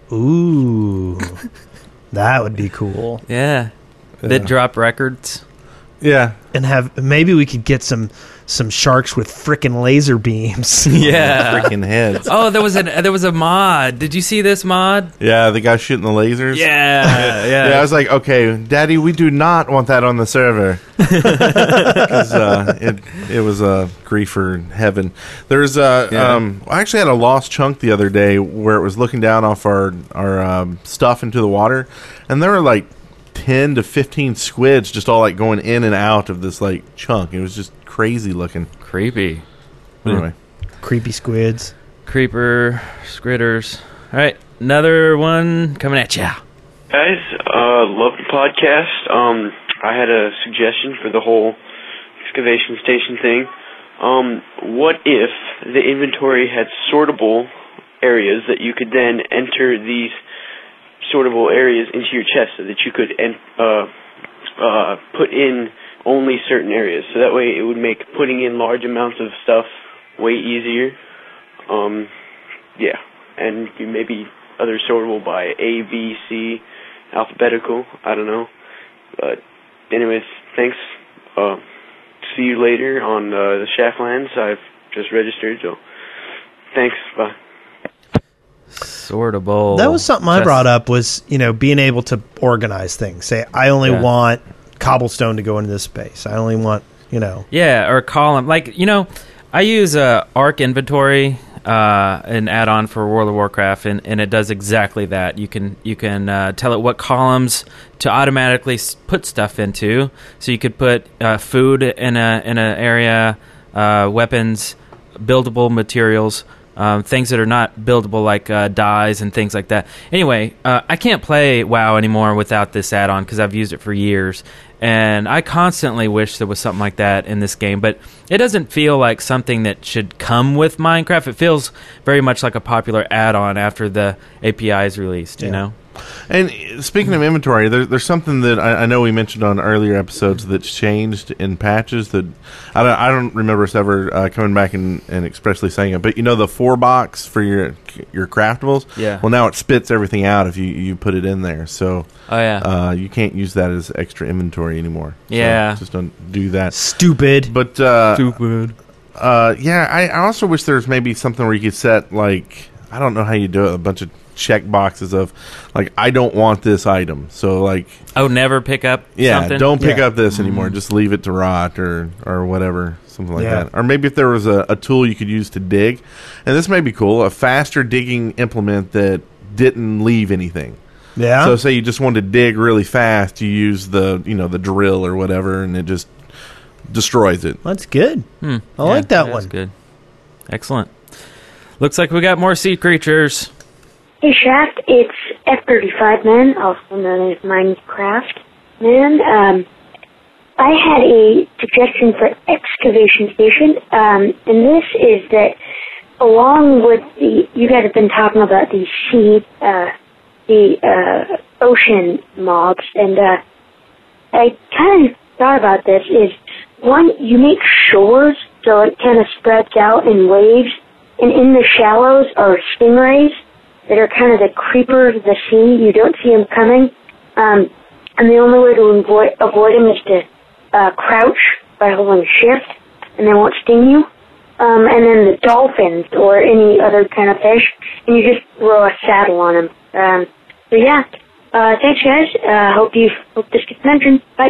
[SPEAKER 2] Ooh, that would be cool.
[SPEAKER 4] Yeah,
[SPEAKER 3] Yeah.
[SPEAKER 4] that drop records.
[SPEAKER 3] Yeah,
[SPEAKER 2] and have maybe we could get some some sharks with frickin' laser beams.
[SPEAKER 4] Yeah,
[SPEAKER 3] freaking heads.
[SPEAKER 4] Oh, there was a there was a mod. Did you see this mod?
[SPEAKER 3] Yeah, the guy shooting the lasers.
[SPEAKER 4] Yeah, yeah.
[SPEAKER 3] yeah. I was like, okay, Daddy, we do not want that on the server because uh, it it was a uh, grief for heaven. There's uh,
[SPEAKER 4] Yeah.
[SPEAKER 3] um, I actually had a lost chunk the other day where it was looking down off our our um, stuff into the water, and there were like ten to fifteen squids just all like going in and out of this like chunk. It was just crazy looking,
[SPEAKER 4] creepy.
[SPEAKER 3] But anyway,
[SPEAKER 2] creepy squids,
[SPEAKER 4] creeper scritters. All right, another one coming at ya.
[SPEAKER 14] Guys, uh, love the podcast. Um, I had a suggestion for the whole excavation station thing. Um, what if the inventory had sortable areas that you could then enter these sortable areas into your chest so that you could en- uh, uh, put in only certain areas. So that way it would make putting in large amounts of stuff way easier. Um, yeah, and you maybe other sortable by A, B, C, alphabetical. I don't know. But anyways, thanks. Uh, see you later on uh, the Shaftlands. I've just registered, so Thanks. Bye.
[SPEAKER 4] Sortable.
[SPEAKER 2] That was something I
[SPEAKER 4] Just-
[SPEAKER 2] brought up was, you know, being able to organize things. Say, I only
[SPEAKER 4] Yeah.
[SPEAKER 2] want cobblestone to go into this space. I only want, you know.
[SPEAKER 4] Yeah, or column. Like, you know, I use uh, Arc Inventory, uh, an add-on for World of Warcraft, and, and it does exactly that. You can you can uh, tell it what columns to automatically s- put stuff into. So you could put uh, food in a in an area, uh, weapons, buildable materials. Um, things that are not buildable, like uh, dyes and things like that. Anyway, uh, I can't play WoW anymore without this add-on because I've used it for years. And I constantly wish there was something like that in this game. But it doesn't feel like something that should come with Minecraft. It feels very much like a popular add-on after the A P I is released, you
[SPEAKER 3] Yeah.
[SPEAKER 4] know?
[SPEAKER 3] And speaking of inventory, there, there's something that I, I know we mentioned on earlier episodes that's changed in patches that I don't, I don't remember us ever uh, coming back and, and expressly saying it. But you know the four box for your your craftables?
[SPEAKER 4] Yeah.
[SPEAKER 3] Well, now it spits everything out if you, you put it in there. So
[SPEAKER 4] Oh, yeah.
[SPEAKER 3] uh, you can't use that as extra inventory anymore. So
[SPEAKER 4] Yeah.
[SPEAKER 3] just don't do that.
[SPEAKER 2] Stupid.
[SPEAKER 3] But uh,
[SPEAKER 4] Stupid.
[SPEAKER 3] Uh, yeah, I, I also wish there was maybe something where you could set, like, I don't know how you do it, a bunch of check boxes of, like, I don't want this item. So, like...
[SPEAKER 4] Oh, never pick up
[SPEAKER 3] Yeah,
[SPEAKER 4] something?
[SPEAKER 3] don't pick
[SPEAKER 4] Yeah.
[SPEAKER 3] up this anymore.
[SPEAKER 4] Mm.
[SPEAKER 3] Just leave it to rot or, or whatever, something like
[SPEAKER 2] Yeah.
[SPEAKER 3] that. Or maybe if there was a, a tool you could use to dig, and this may be cool, a faster digging implement that didn't leave anything.
[SPEAKER 2] Yeah.
[SPEAKER 3] So say you just wanted to dig really fast, you use the, you know, the drill or whatever, and it just destroys it.
[SPEAKER 2] That's good.
[SPEAKER 4] Hmm.
[SPEAKER 2] I like that
[SPEAKER 4] that's
[SPEAKER 2] one.
[SPEAKER 4] good. Excellent. Looks like we got more sea creatures.
[SPEAKER 7] Hey Shaft, it's F thirty-five Man, also known as Minecraft Man. Um, I had a suggestion for excavation station, um, and this is that along with the, you guys have been talking about the sea, uh, the uh, ocean mobs, and uh, I kind of thought about this. Is one, you make shores so it kind of spreads out in waves, and in the shallows are stingrays that are kind of the creepers of the sea. You don't see them coming. Um, and the only way to avoid, avoid them is to uh, crouch by holding shift, and they won't sting you. Um, and then the dolphins or any other kind of fish, and you just throw a saddle on them. Um, so yeah, uh, thanks guys. Uh, hope you hope this gets mentioned. Bye.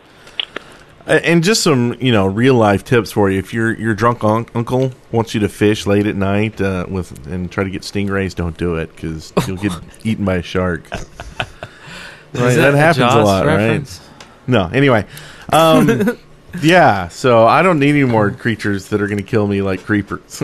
[SPEAKER 3] Uh, And just some, you know, real life tips for you. If your your drunk un- uncle wants you to fish late at night uh, with and try to get stingrays, don't do it because you'll get eaten by a shark. Right?
[SPEAKER 4] Is
[SPEAKER 3] That,
[SPEAKER 4] that a
[SPEAKER 3] happens a
[SPEAKER 4] Jaws
[SPEAKER 3] lot,
[SPEAKER 4] reference?
[SPEAKER 3] right? No. Anyway, um, yeah. So I don't need any more creatures that are going to kill me like creepers.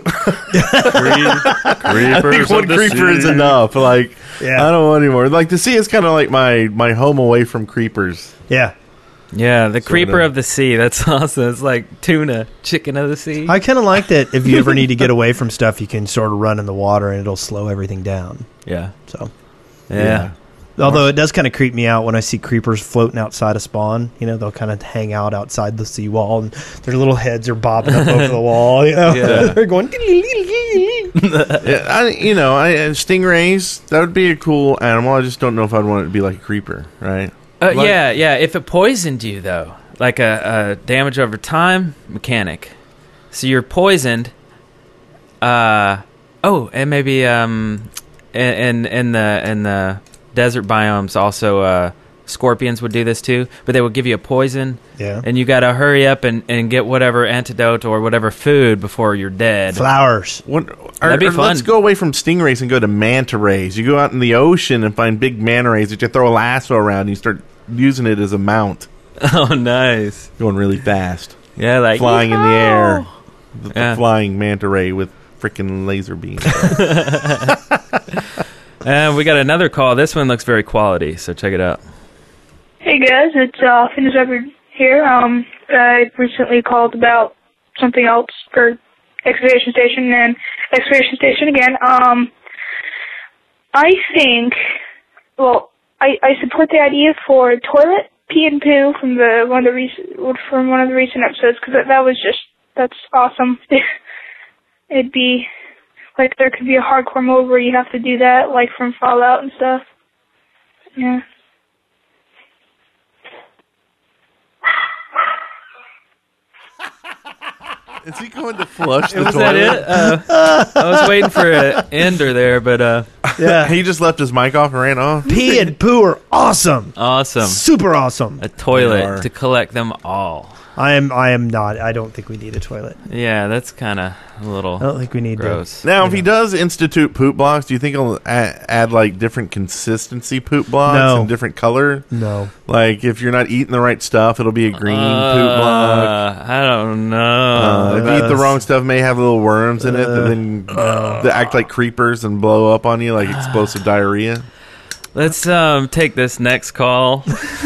[SPEAKER 3] I think one creeper is enough. Like,
[SPEAKER 2] Yeah.
[SPEAKER 3] I don't want any more. Like the sea is kind of like my my home away from creepers.
[SPEAKER 2] Yeah.
[SPEAKER 4] Yeah, the
[SPEAKER 3] Sorta.
[SPEAKER 4] creeper of the sea. That's awesome. It's like tuna, chicken of the sea.
[SPEAKER 2] I kind of like that if you ever need to get away from stuff, you can sort of run in the water and it'll slow everything down.
[SPEAKER 4] Yeah.
[SPEAKER 2] So,
[SPEAKER 4] Yeah.
[SPEAKER 2] Although it does kind of creep me out when I see creepers floating outside of spawn. You know, they'll kind of hang out outside the seawall and their little heads are bobbing up over the wall. You know,
[SPEAKER 3] Yeah.
[SPEAKER 2] they're going.
[SPEAKER 3] Yeah, I, you know, I, uh, stingrays, that would be a cool animal. I just don't know if I'd want it to be like a creeper, right?
[SPEAKER 4] Uh,
[SPEAKER 3] Like-
[SPEAKER 4] yeah, yeah. If it poisoned you, though, like a, a damage over time mechanic. So you're poisoned. Uh oh, and maybe um, in in the in the desert biomes also uh, scorpions would do this too. But they would give you a poison.
[SPEAKER 2] Yeah.
[SPEAKER 4] And you got to hurry up and, and get whatever antidote or whatever food before you're dead.
[SPEAKER 2] Flowers.
[SPEAKER 3] What,
[SPEAKER 4] That'd be
[SPEAKER 3] or
[SPEAKER 4] fun.
[SPEAKER 3] Let's go away from stingrays and go to manta rays. You go out in the ocean and find big manta rays that you throw a lasso around and you start using it as a mount.
[SPEAKER 4] Oh, nice.
[SPEAKER 3] Going really fast.
[SPEAKER 4] Yeah, like
[SPEAKER 3] flying in the air. The, the
[SPEAKER 4] Yeah.
[SPEAKER 3] flying manta ray with freaking laser beams.
[SPEAKER 4] And we got another call. This one looks very quality, so check it out.
[SPEAKER 10] Hey guys, it's uh, Finn's Edward here. Um, I recently called about something else for Excavation Station and Excavation Station again. Um, I think, well, I, I support the idea for toilet pee and poo from the one of the recent from one of the recent episodes because that, that was just that's awesome. It'd be like there could be a hardcore mode where you have to do that, like from Fallout and stuff. Yeah.
[SPEAKER 3] Is he going to flush the
[SPEAKER 4] was
[SPEAKER 3] toilet?
[SPEAKER 4] that it? Uh, I was waiting for an ender there, but uh,
[SPEAKER 2] Yeah.
[SPEAKER 3] He just left his mic off and ran off.
[SPEAKER 2] Pee and poo are awesome.
[SPEAKER 4] awesome.
[SPEAKER 2] Super awesome.
[SPEAKER 4] A
[SPEAKER 3] They
[SPEAKER 4] toilet
[SPEAKER 3] are.
[SPEAKER 4] to collect them all.
[SPEAKER 2] I am. I am not. I don't think we need a toilet.
[SPEAKER 4] Yeah, that's kind of a little
[SPEAKER 2] I don't think we need
[SPEAKER 4] gross.
[SPEAKER 3] Now, if he does institute poop blocks, do you think he'll add, add like different consistency poop blocks
[SPEAKER 2] No.
[SPEAKER 3] and different color?
[SPEAKER 2] to. No.
[SPEAKER 3] Like if you're not eating the right stuff, it'll be a green poop block.
[SPEAKER 4] Uh, I don't
[SPEAKER 3] Uh,
[SPEAKER 4] know.
[SPEAKER 3] if you eat the wrong stuff, it may have little worms in it that
[SPEAKER 2] Uh,
[SPEAKER 3] then that act like creepers and blow up on you like explosive diarrhea.
[SPEAKER 4] Let's um take this next call.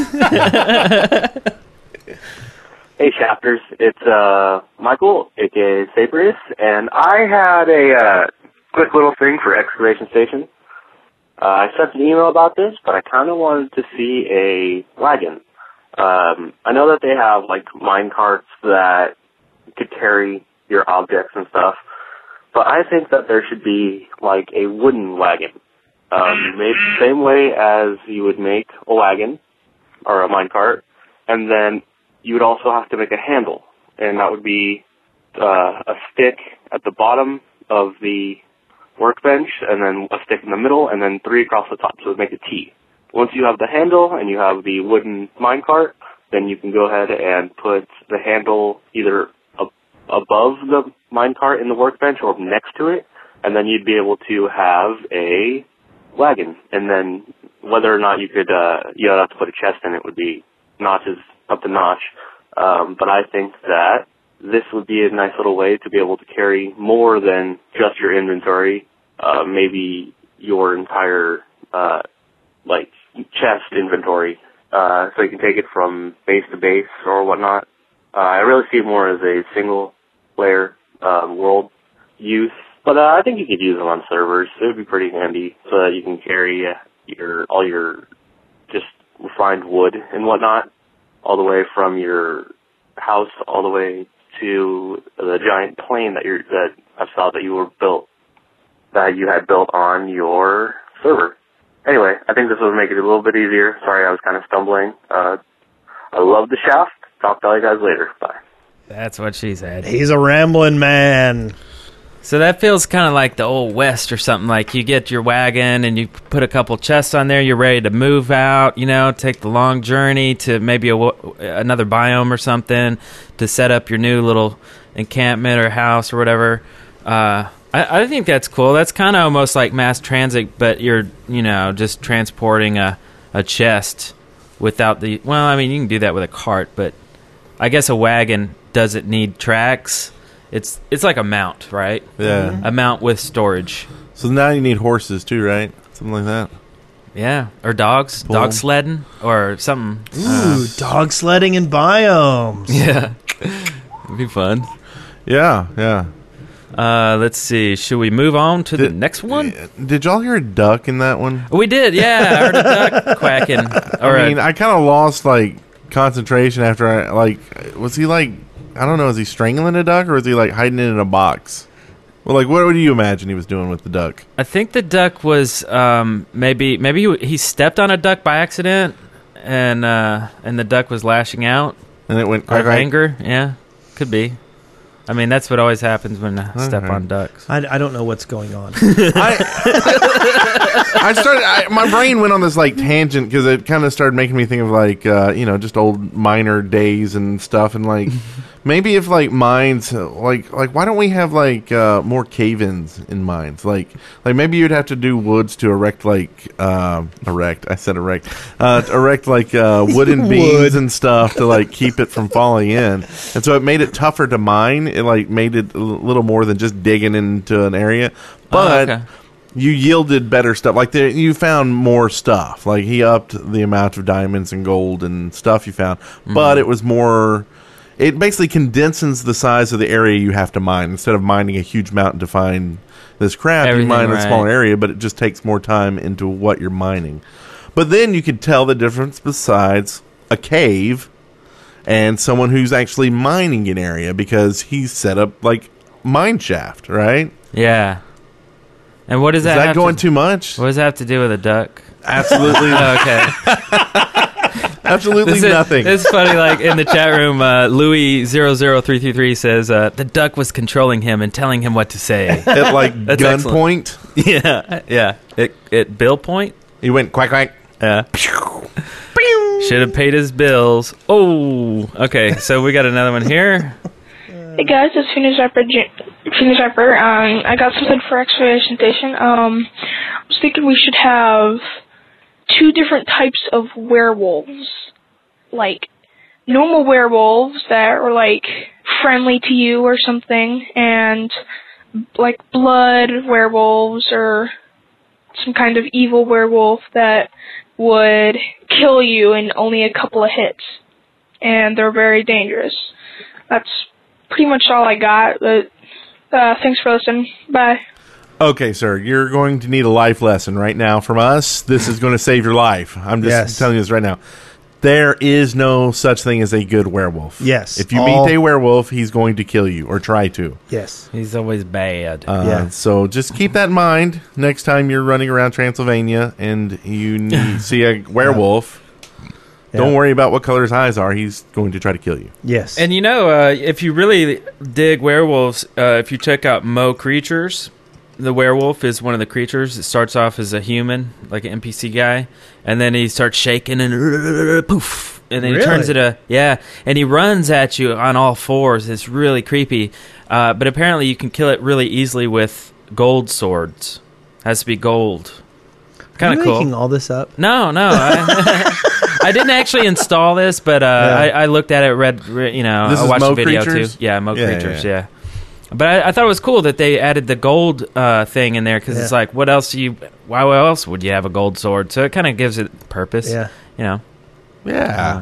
[SPEAKER 15] Hey, chapters. It's uh Michael, aka Sabrius, and I had a uh, quick little thing for Excavation Station. Uh, I sent an email about this, but I kind of wanted to see a wagon. Um, I know that they have like mine carts that could carry your objects and stuff, but I think that there should be like a wooden wagon, um, made the same way as you would make a wagon or a mine cart, and then you would also have to make a handle, and that would be uh, a stick at the bottom of the workbench, and then a stick in the middle, and then three across the top, so it would make a T. Once you have the handle and you have the wooden minecart, then you can go ahead and put the handle either ab- above the minecart in the workbench or next to it, and then you'd be able to have a wagon. And then whether or not you could, uh, you don't have to put a chest in it, would be notches up to notch. Um, but I think that this would be a nice little way to be able to carry more than just your inventory, uh, maybe your entire, uh, like, chest inventory, uh, so you can take it from base to base or whatnot. Uh, I really see it more as a single player, uh, world use, but, uh, I think you could use them on servers. It would be pretty handy so that you can carry uh, your, all your just refined wood and whatnot, all the way from your house all the way to the giant plane that you're that I saw that you were built that you had built on your server. Anyway, I think this would make it a little bit easier. Sorry, I was kind of stumbling. Uh, I love the shaft. Talk to all you guys later. Bye.
[SPEAKER 4] That's what she said.
[SPEAKER 2] He's a rambling man.
[SPEAKER 4] So that feels kind of like the old West or something. Like you get your wagon and you put a couple chests on there. You're ready to move out, you know, take the long journey to maybe a, another biome or something to set up your new little encampment or house or whatever. Uh, I, I think that's cool. That's kind of almost like mass transit, but you're, you know, just transporting a, a chest without the... Well, I mean, you can do that with a cart, but I guess a wagon doesn't need tracks. It's it's like a mount, right?
[SPEAKER 3] Yeah.
[SPEAKER 4] A mount with storage.
[SPEAKER 3] So now you need horses too, right? Something like that.
[SPEAKER 4] Yeah, or dogs,
[SPEAKER 3] Pull.
[SPEAKER 4] dog sledding, or something.
[SPEAKER 2] Ooh,
[SPEAKER 4] Uh,
[SPEAKER 2] dog sledding in biomes.
[SPEAKER 4] yeah, it'd be fun.
[SPEAKER 3] Yeah, yeah.
[SPEAKER 4] Uh, let's see. Should we move on to the next one?
[SPEAKER 3] Did y'all hear a duck in that one?
[SPEAKER 4] We did. Yeah, I heard a duck quacking. Or
[SPEAKER 3] I mean,
[SPEAKER 4] a,
[SPEAKER 3] I kind of lost like concentration after I like. Was he like? I don't know. Is he strangling a duck or is he like hiding it in a box? Well, like, what do you imagine he was doing with the duck?
[SPEAKER 4] I think the duck was um, maybe maybe he, he stepped on a duck by accident, and uh, and the duck was lashing out.
[SPEAKER 3] And it went
[SPEAKER 4] out
[SPEAKER 3] quack,
[SPEAKER 4] of
[SPEAKER 3] quack.
[SPEAKER 4] anger. Yeah, could be. I mean, that's what always happens when I step
[SPEAKER 3] Okay.
[SPEAKER 4] on ducks.
[SPEAKER 2] I, I don't know what's going on.
[SPEAKER 3] I, I started. I, my brain went on this like tangent because it kind of started making me think of like uh, you know just old miner days and stuff, and like maybe if like mines like like why don't we have like uh, more cave-ins in mines? Like like maybe you'd have to do woods to erect like um, erect. I said erect. Uh, to erect like uh, wooden beams
[SPEAKER 2] Wood.
[SPEAKER 3] and stuff to like keep it from falling in, and so it made it tougher to mine. It like made it a little more than just digging into an area, but.
[SPEAKER 4] Oh, okay.
[SPEAKER 3] You yielded better stuff. Like the, you found more stuff. Like he upped the amount of diamonds and gold and stuff you found, but it was more. It basically condenses the size of the area you have to mine. Instead of mining a huge mountain to find this crap,
[SPEAKER 4] Everything,
[SPEAKER 3] you mine
[SPEAKER 4] right.
[SPEAKER 3] a smaller area, but it just takes more time into what you're mining. But then you could tell the difference besides a cave and someone who's actually mining an area because he's set up like mine shaft, right?
[SPEAKER 4] Yeah. And what does
[SPEAKER 3] Is
[SPEAKER 4] that,
[SPEAKER 3] that
[SPEAKER 4] have
[SPEAKER 3] going
[SPEAKER 4] to,
[SPEAKER 3] too much?
[SPEAKER 4] What does that have to do with a duck?
[SPEAKER 3] Absolutely.
[SPEAKER 4] Oh, okay.
[SPEAKER 3] Absolutely
[SPEAKER 4] This is-
[SPEAKER 3] nothing.
[SPEAKER 4] It's funny, like, in the chat room, uh, Louis zero zero three three three says, uh, the duck was controlling him and telling him what to say.
[SPEAKER 3] At, like,
[SPEAKER 4] That's excellent.
[SPEAKER 3] gunpoint?
[SPEAKER 4] Yeah, yeah. At, at bill point?
[SPEAKER 3] He went quack, quack.
[SPEAKER 4] Yeah. Should have paid his bills. Oh, okay. So we got another one here.
[SPEAKER 16] Hey guys, it's Phoenix Rapper. J- Phoenix Rapper. Um, I got something for Excavation Station. Um, I was thinking we should have two different types of werewolves, like normal werewolves that are like friendly to you or something, and like blood werewolves or some kind of evil werewolf that would kill you in only a couple of hits, and they're very dangerous. That's pretty much all I got, but uh, thanks for listening. Bye.
[SPEAKER 3] Okay, sir, you're going to need a life lesson right now from us. This is going to save your life. I'm just
[SPEAKER 2] Yes.
[SPEAKER 3] telling you this right now. There is no such thing as a good werewolf.
[SPEAKER 2] Yes.
[SPEAKER 3] If you
[SPEAKER 2] All-
[SPEAKER 3] meet a werewolf, he's going to kill you or try to.
[SPEAKER 2] Yes.
[SPEAKER 4] He's always bad.
[SPEAKER 3] Uh,
[SPEAKER 2] Yeah.
[SPEAKER 3] So just keep that in mind next time you're running around Transylvania and you need, see a werewolf. Don't
[SPEAKER 2] Yeah.
[SPEAKER 3] worry about what color his eyes are. He's going to try to kill you.
[SPEAKER 2] Yes.
[SPEAKER 4] And you know, uh, if you really dig werewolves, uh, if you check out Mo Creatures, the werewolf is one of the creatures. It starts off as a human, like an N P C guy, and then he starts shaking and poof, and then he
[SPEAKER 2] Really?
[SPEAKER 4] turns it a yeah, and he runs at you on all fours. It's really creepy, uh, but apparently you can kill it really easily with gold swords. Has to be gold. Kind
[SPEAKER 2] Are
[SPEAKER 4] of
[SPEAKER 2] you
[SPEAKER 4] cool.
[SPEAKER 2] making all this up?
[SPEAKER 4] No, no. I, I didn't actually install this, but uh,
[SPEAKER 2] Yeah.
[SPEAKER 4] I, I looked at it, read, re- you know,
[SPEAKER 3] This
[SPEAKER 4] I
[SPEAKER 3] is
[SPEAKER 4] watched
[SPEAKER 3] Mo
[SPEAKER 4] the video
[SPEAKER 3] Creatures?
[SPEAKER 4] too. Yeah, Mo
[SPEAKER 3] Yeah,
[SPEAKER 4] Creatures,
[SPEAKER 3] yeah.
[SPEAKER 4] yeah. But I, I thought it was cool that they added the gold uh, thing in there because it's
[SPEAKER 2] Yeah.
[SPEAKER 4] like, what else do you? Why else would you have a gold sword? So it kind of gives it purpose.
[SPEAKER 2] Yeah.
[SPEAKER 4] You know.
[SPEAKER 3] Yeah.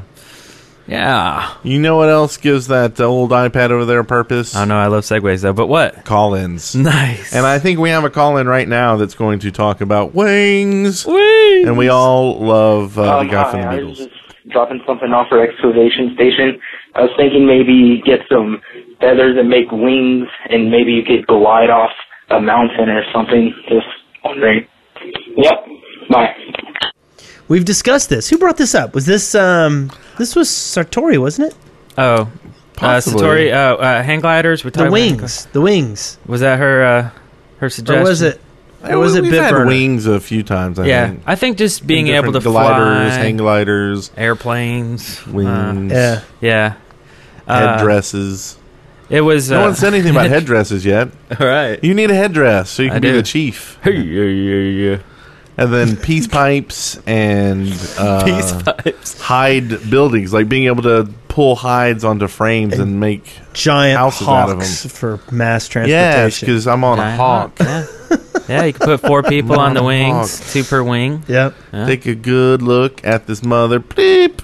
[SPEAKER 4] Yeah.
[SPEAKER 3] You know what else gives that old iPad over there a purpose?
[SPEAKER 4] I don't know. I love segues though. But what?
[SPEAKER 3] Call-ins.
[SPEAKER 4] Nice.
[SPEAKER 3] And I think we have a call-in right now that's going to talk about wings.
[SPEAKER 4] Wings.
[SPEAKER 3] And we all love uh,
[SPEAKER 15] Um,
[SPEAKER 3] the guy
[SPEAKER 15] hi,
[SPEAKER 3] from the
[SPEAKER 15] I
[SPEAKER 3] Beatles.
[SPEAKER 15] was just dropping something off for Excavation Station. I was thinking maybe get some feathers and make wings, and maybe you could glide off a mountain or something. Just wondering. Yep. Bye.
[SPEAKER 2] We've discussed this. Who brought this up? Was this um this was Sartori, wasn't it?
[SPEAKER 4] Oh, uh,
[SPEAKER 3] Possibly.
[SPEAKER 4] Satori, uh, uh, hang gliders. We're
[SPEAKER 2] The
[SPEAKER 4] talking about hang
[SPEAKER 2] wings. The wings.
[SPEAKER 4] gli- Was that her? Uh, her suggestion?
[SPEAKER 2] Or was it or was it
[SPEAKER 3] We've had
[SPEAKER 2] Bitburner?
[SPEAKER 3] wings a few times, I
[SPEAKER 4] Yeah,
[SPEAKER 3] think.
[SPEAKER 4] I think just being
[SPEAKER 3] Different
[SPEAKER 4] able to
[SPEAKER 3] gliders,
[SPEAKER 4] fly,
[SPEAKER 3] hang gliders,
[SPEAKER 4] airplanes,
[SPEAKER 3] wings,
[SPEAKER 2] Yeah.
[SPEAKER 4] yeah, uh,
[SPEAKER 3] headdresses.
[SPEAKER 4] It was.
[SPEAKER 3] No
[SPEAKER 4] uh,
[SPEAKER 3] one said anything about headdresses yet.
[SPEAKER 4] All right,
[SPEAKER 3] You need a headdress so you can
[SPEAKER 4] I
[SPEAKER 3] be
[SPEAKER 4] do.
[SPEAKER 3] the chief.
[SPEAKER 4] Hey, yeah, yeah, yeah.
[SPEAKER 3] And then peace pipes and uh,
[SPEAKER 4] Peace pipes.
[SPEAKER 3] hide buildings, like being able to pull hides onto frames and make
[SPEAKER 2] Giant
[SPEAKER 3] houses out of
[SPEAKER 2] hawks
[SPEAKER 3] them.
[SPEAKER 2] for mass
[SPEAKER 3] Yes,
[SPEAKER 2] transportation.
[SPEAKER 3] because I'm on a
[SPEAKER 4] Giant
[SPEAKER 3] hawk.
[SPEAKER 4] Yeah. Yeah, you can put four people on the
[SPEAKER 3] Hawk.
[SPEAKER 4] wings, two per wing.
[SPEAKER 2] Yep.
[SPEAKER 4] Yeah.
[SPEAKER 3] Take a good look at this mother. Bleep.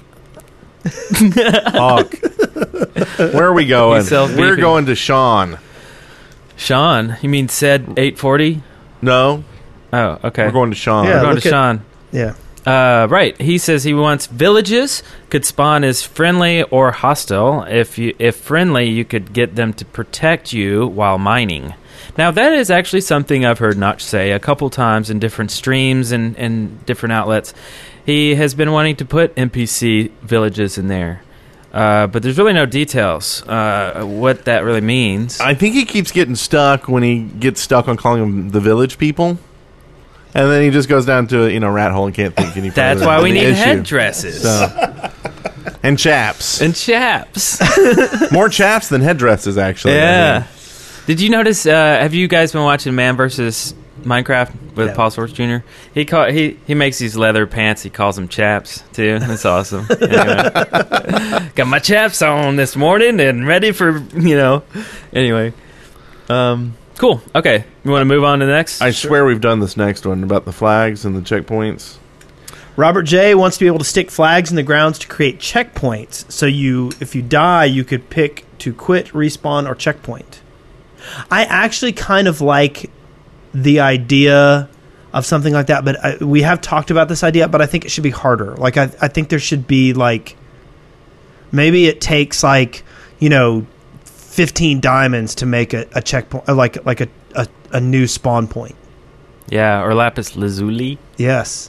[SPEAKER 3] Hawk. Where are we going?
[SPEAKER 4] He's self-beefing.
[SPEAKER 3] We're going to Sean.
[SPEAKER 4] Sean, you mean said eight forty?
[SPEAKER 3] No,
[SPEAKER 4] Oh, okay.
[SPEAKER 3] we're going to Sean.
[SPEAKER 2] Yeah.
[SPEAKER 4] We're going
[SPEAKER 2] look
[SPEAKER 4] to
[SPEAKER 2] at-
[SPEAKER 4] Sean.
[SPEAKER 2] Yeah.
[SPEAKER 4] Uh, right. He says he wants villages could spawn as friendly or hostile. If you if friendly, you could get them to protect you while mining. Now that is actually something I've heard Notch say a couple times in different streams and, and different outlets. He has been wanting to put N P C villages in there. Uh, but there's really no details uh, what that really means.
[SPEAKER 3] I think he keeps getting stuck when he gets stuck on calling them the village people. And then he just goes down to a you know, rat hole and can't think any further.
[SPEAKER 4] That's why we
[SPEAKER 3] than the
[SPEAKER 4] need
[SPEAKER 3] issue.
[SPEAKER 4] headdresses.
[SPEAKER 3] So. And chaps.
[SPEAKER 4] And chaps.
[SPEAKER 3] More chaps than headdresses, actually. I
[SPEAKER 4] Yeah.
[SPEAKER 3] think.
[SPEAKER 4] Did you notice? Uh, have you guys been watching Man versus Minecraft with
[SPEAKER 2] Yeah.
[SPEAKER 4] Paul Swartz Junior? He call, he he makes these leather pants. He calls them chaps too. That's awesome. Anyway. Got my chaps on this morning and ready for you know. Anyway, um, cool. Okay, you want to move on to the next?
[SPEAKER 3] I swear we've done this next one about the flags and the checkpoints.
[SPEAKER 2] Robert J wants to be able to stick flags in the grounds to create checkpoints. So you, if you die, you could pick to quit, respawn, or checkpoint. I actually kind of like the idea of something like that, but I, we have talked about this idea, but I think it should be harder. Like, I, I think there should be, like, maybe it takes, like, you know, fifteen diamonds to make a, a checkpoint, uh, like like a, a, a new spawn point.
[SPEAKER 4] Yeah, or lapis lazuli.
[SPEAKER 2] Yes.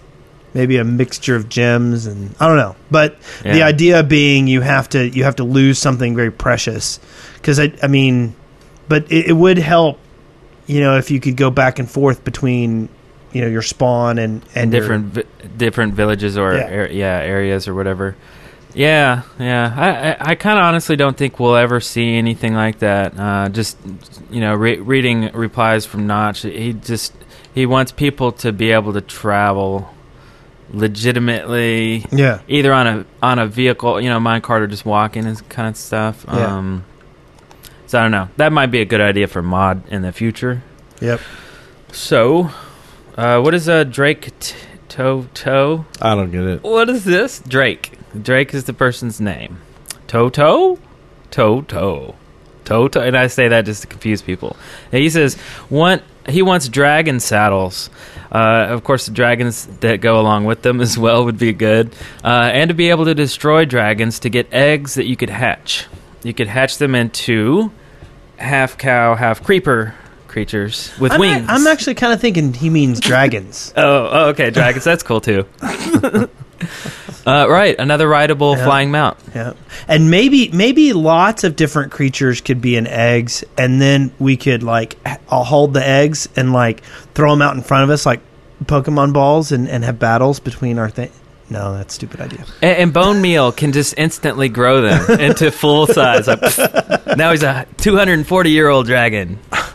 [SPEAKER 2] maybe a mixture of gems, and I don't know. But the
[SPEAKER 4] Yeah.
[SPEAKER 2] idea being you have to you have to lose something very precious, because I I mean, but it, it would help, you know, if you could go back and forth between, you know, your spawn and and your-
[SPEAKER 4] different vi- different villages or
[SPEAKER 2] Yeah.
[SPEAKER 4] yeah. yeah areas or whatever. Yeah, yeah. I I, I kind of honestly don't think we'll ever see anything like that. Uh, just you know, re- reading replies from Notch, he just he wants people to be able to travel legitimately.
[SPEAKER 2] Yeah.
[SPEAKER 4] Either on a on a vehicle, you know, minecart or just walking and kind of stuff.
[SPEAKER 2] Yeah.
[SPEAKER 4] Um, so I don't know. That might be a good idea for mod in the future.
[SPEAKER 2] Yep.
[SPEAKER 4] So, uh, what is a Drake t- Toe Toe?
[SPEAKER 3] I don't get it.
[SPEAKER 4] What is this? Drake. Drake is the person's name. Toto? Toto. Toto. And I say that just to confuse people. And he says want, he wants dragon saddles. Uh, of course, the dragons that go along with them as well would be good. Uh, and to be able to destroy dragons to get eggs that you could hatch. You could hatch them into half cow, half creeper creatures with
[SPEAKER 2] I'm,
[SPEAKER 4] wings.
[SPEAKER 2] I'm actually kind of thinking he means dragons.
[SPEAKER 4] Oh, oh, okay, dragons. That's cool too. uh, right, another rideable
[SPEAKER 2] Yeah.
[SPEAKER 4] flying mount.
[SPEAKER 2] Yeah, and maybe maybe lots of different creatures could be in eggs, and then we could like h- I'll hold the eggs and like throw them out in front of us like Pokemon balls, and, and have battles between our thing. No, that's a stupid idea.
[SPEAKER 4] And, and bone meal can just instantly grow them into full size. Like, pfft, now he's a two hundred forty year old dragon.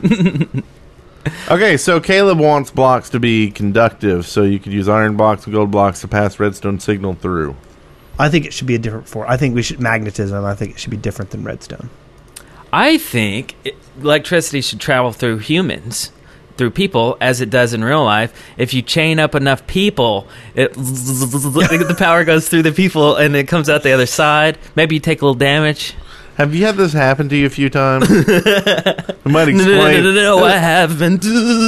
[SPEAKER 3] Okay, so Caleb wants blocks to be conductive, so you could use iron blocks and gold blocks to pass redstone signal through.
[SPEAKER 2] I think it should be a different form. I think we should magnetism. I think it should be different than redstone.
[SPEAKER 4] I think it, electricity should travel through humans, through people, as it does in real life. If you chain up enough people, it, the power goes through the people and it comes out the other side. Maybe you take a little damage.
[SPEAKER 3] Have you had this happen to you a few times? I might
[SPEAKER 4] No, no, no,
[SPEAKER 3] explain.
[SPEAKER 4] no, no, no, I haven't.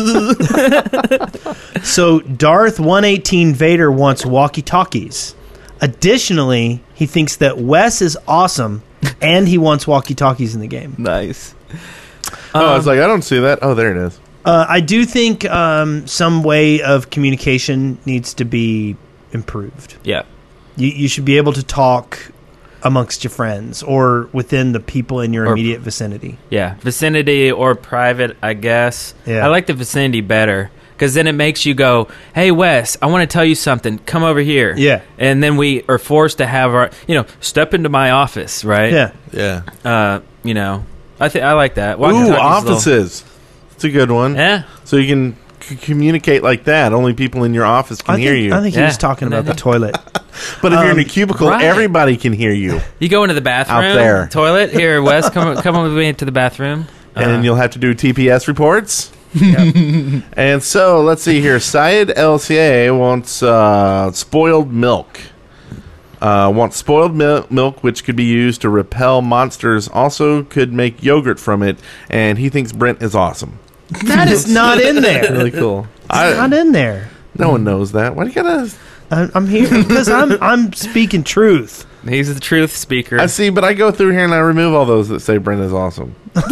[SPEAKER 2] So Darth one eighteen Vader wants walkie-talkies. Additionally, he thinks that Wes is awesome, and he wants walkie-talkies in the game.
[SPEAKER 4] Nice.
[SPEAKER 3] Oh, I was like, I don't see that. Oh, there it is.
[SPEAKER 2] Uh, I do think um, some way of communication needs to be improved.
[SPEAKER 4] Yeah.
[SPEAKER 2] You, you should be able to talk amongst your friends or within the people in your
[SPEAKER 4] Or-
[SPEAKER 2] immediate vicinity.
[SPEAKER 4] Yeah, vicinity or private, I guess.
[SPEAKER 2] Yeah.
[SPEAKER 4] I like the vicinity better because then it makes you go, "Hey, Wes, I want to tell you something. Come over here."
[SPEAKER 2] Yeah.
[SPEAKER 4] and then we are forced to have our, you know, step into my office, right?
[SPEAKER 2] Yeah.
[SPEAKER 3] Yeah.
[SPEAKER 4] Uh, you know, I think I like that.
[SPEAKER 3] Ooh,
[SPEAKER 4] Walkie-talkie's a little-
[SPEAKER 3] offices. It's a good one.
[SPEAKER 4] Yeah.
[SPEAKER 3] So you can c- communicate like that. Only people in your office can
[SPEAKER 2] I
[SPEAKER 3] hear
[SPEAKER 2] think,
[SPEAKER 3] you.
[SPEAKER 2] I think he was talking about the toilet.
[SPEAKER 3] But if you're in a
[SPEAKER 2] Um,
[SPEAKER 3] cubicle,
[SPEAKER 4] right.
[SPEAKER 3] everybody can hear you.
[SPEAKER 4] You go into the bathroom,
[SPEAKER 3] Out there.
[SPEAKER 4] toilet. Here, Wes, come come with me into the bathroom.
[SPEAKER 3] And
[SPEAKER 4] Uh,
[SPEAKER 3] you'll have to do T P S reports. And so, let's see here. Syed L C A wants uh, spoiled milk. Uh, wants spoiled mil- milk, which could be used to repel monsters. Also, could make yogurt from it. And he thinks Brent is awesome.
[SPEAKER 2] That is not in there.
[SPEAKER 3] Really cool.
[SPEAKER 2] It's not in there.
[SPEAKER 3] No one knows that. Why do you gotta?
[SPEAKER 2] I'm, I'm here because I'm I'm speaking truth.
[SPEAKER 4] He's the truth speaker.
[SPEAKER 3] I see, but I go through here and I remove all those that say Brent is awesome.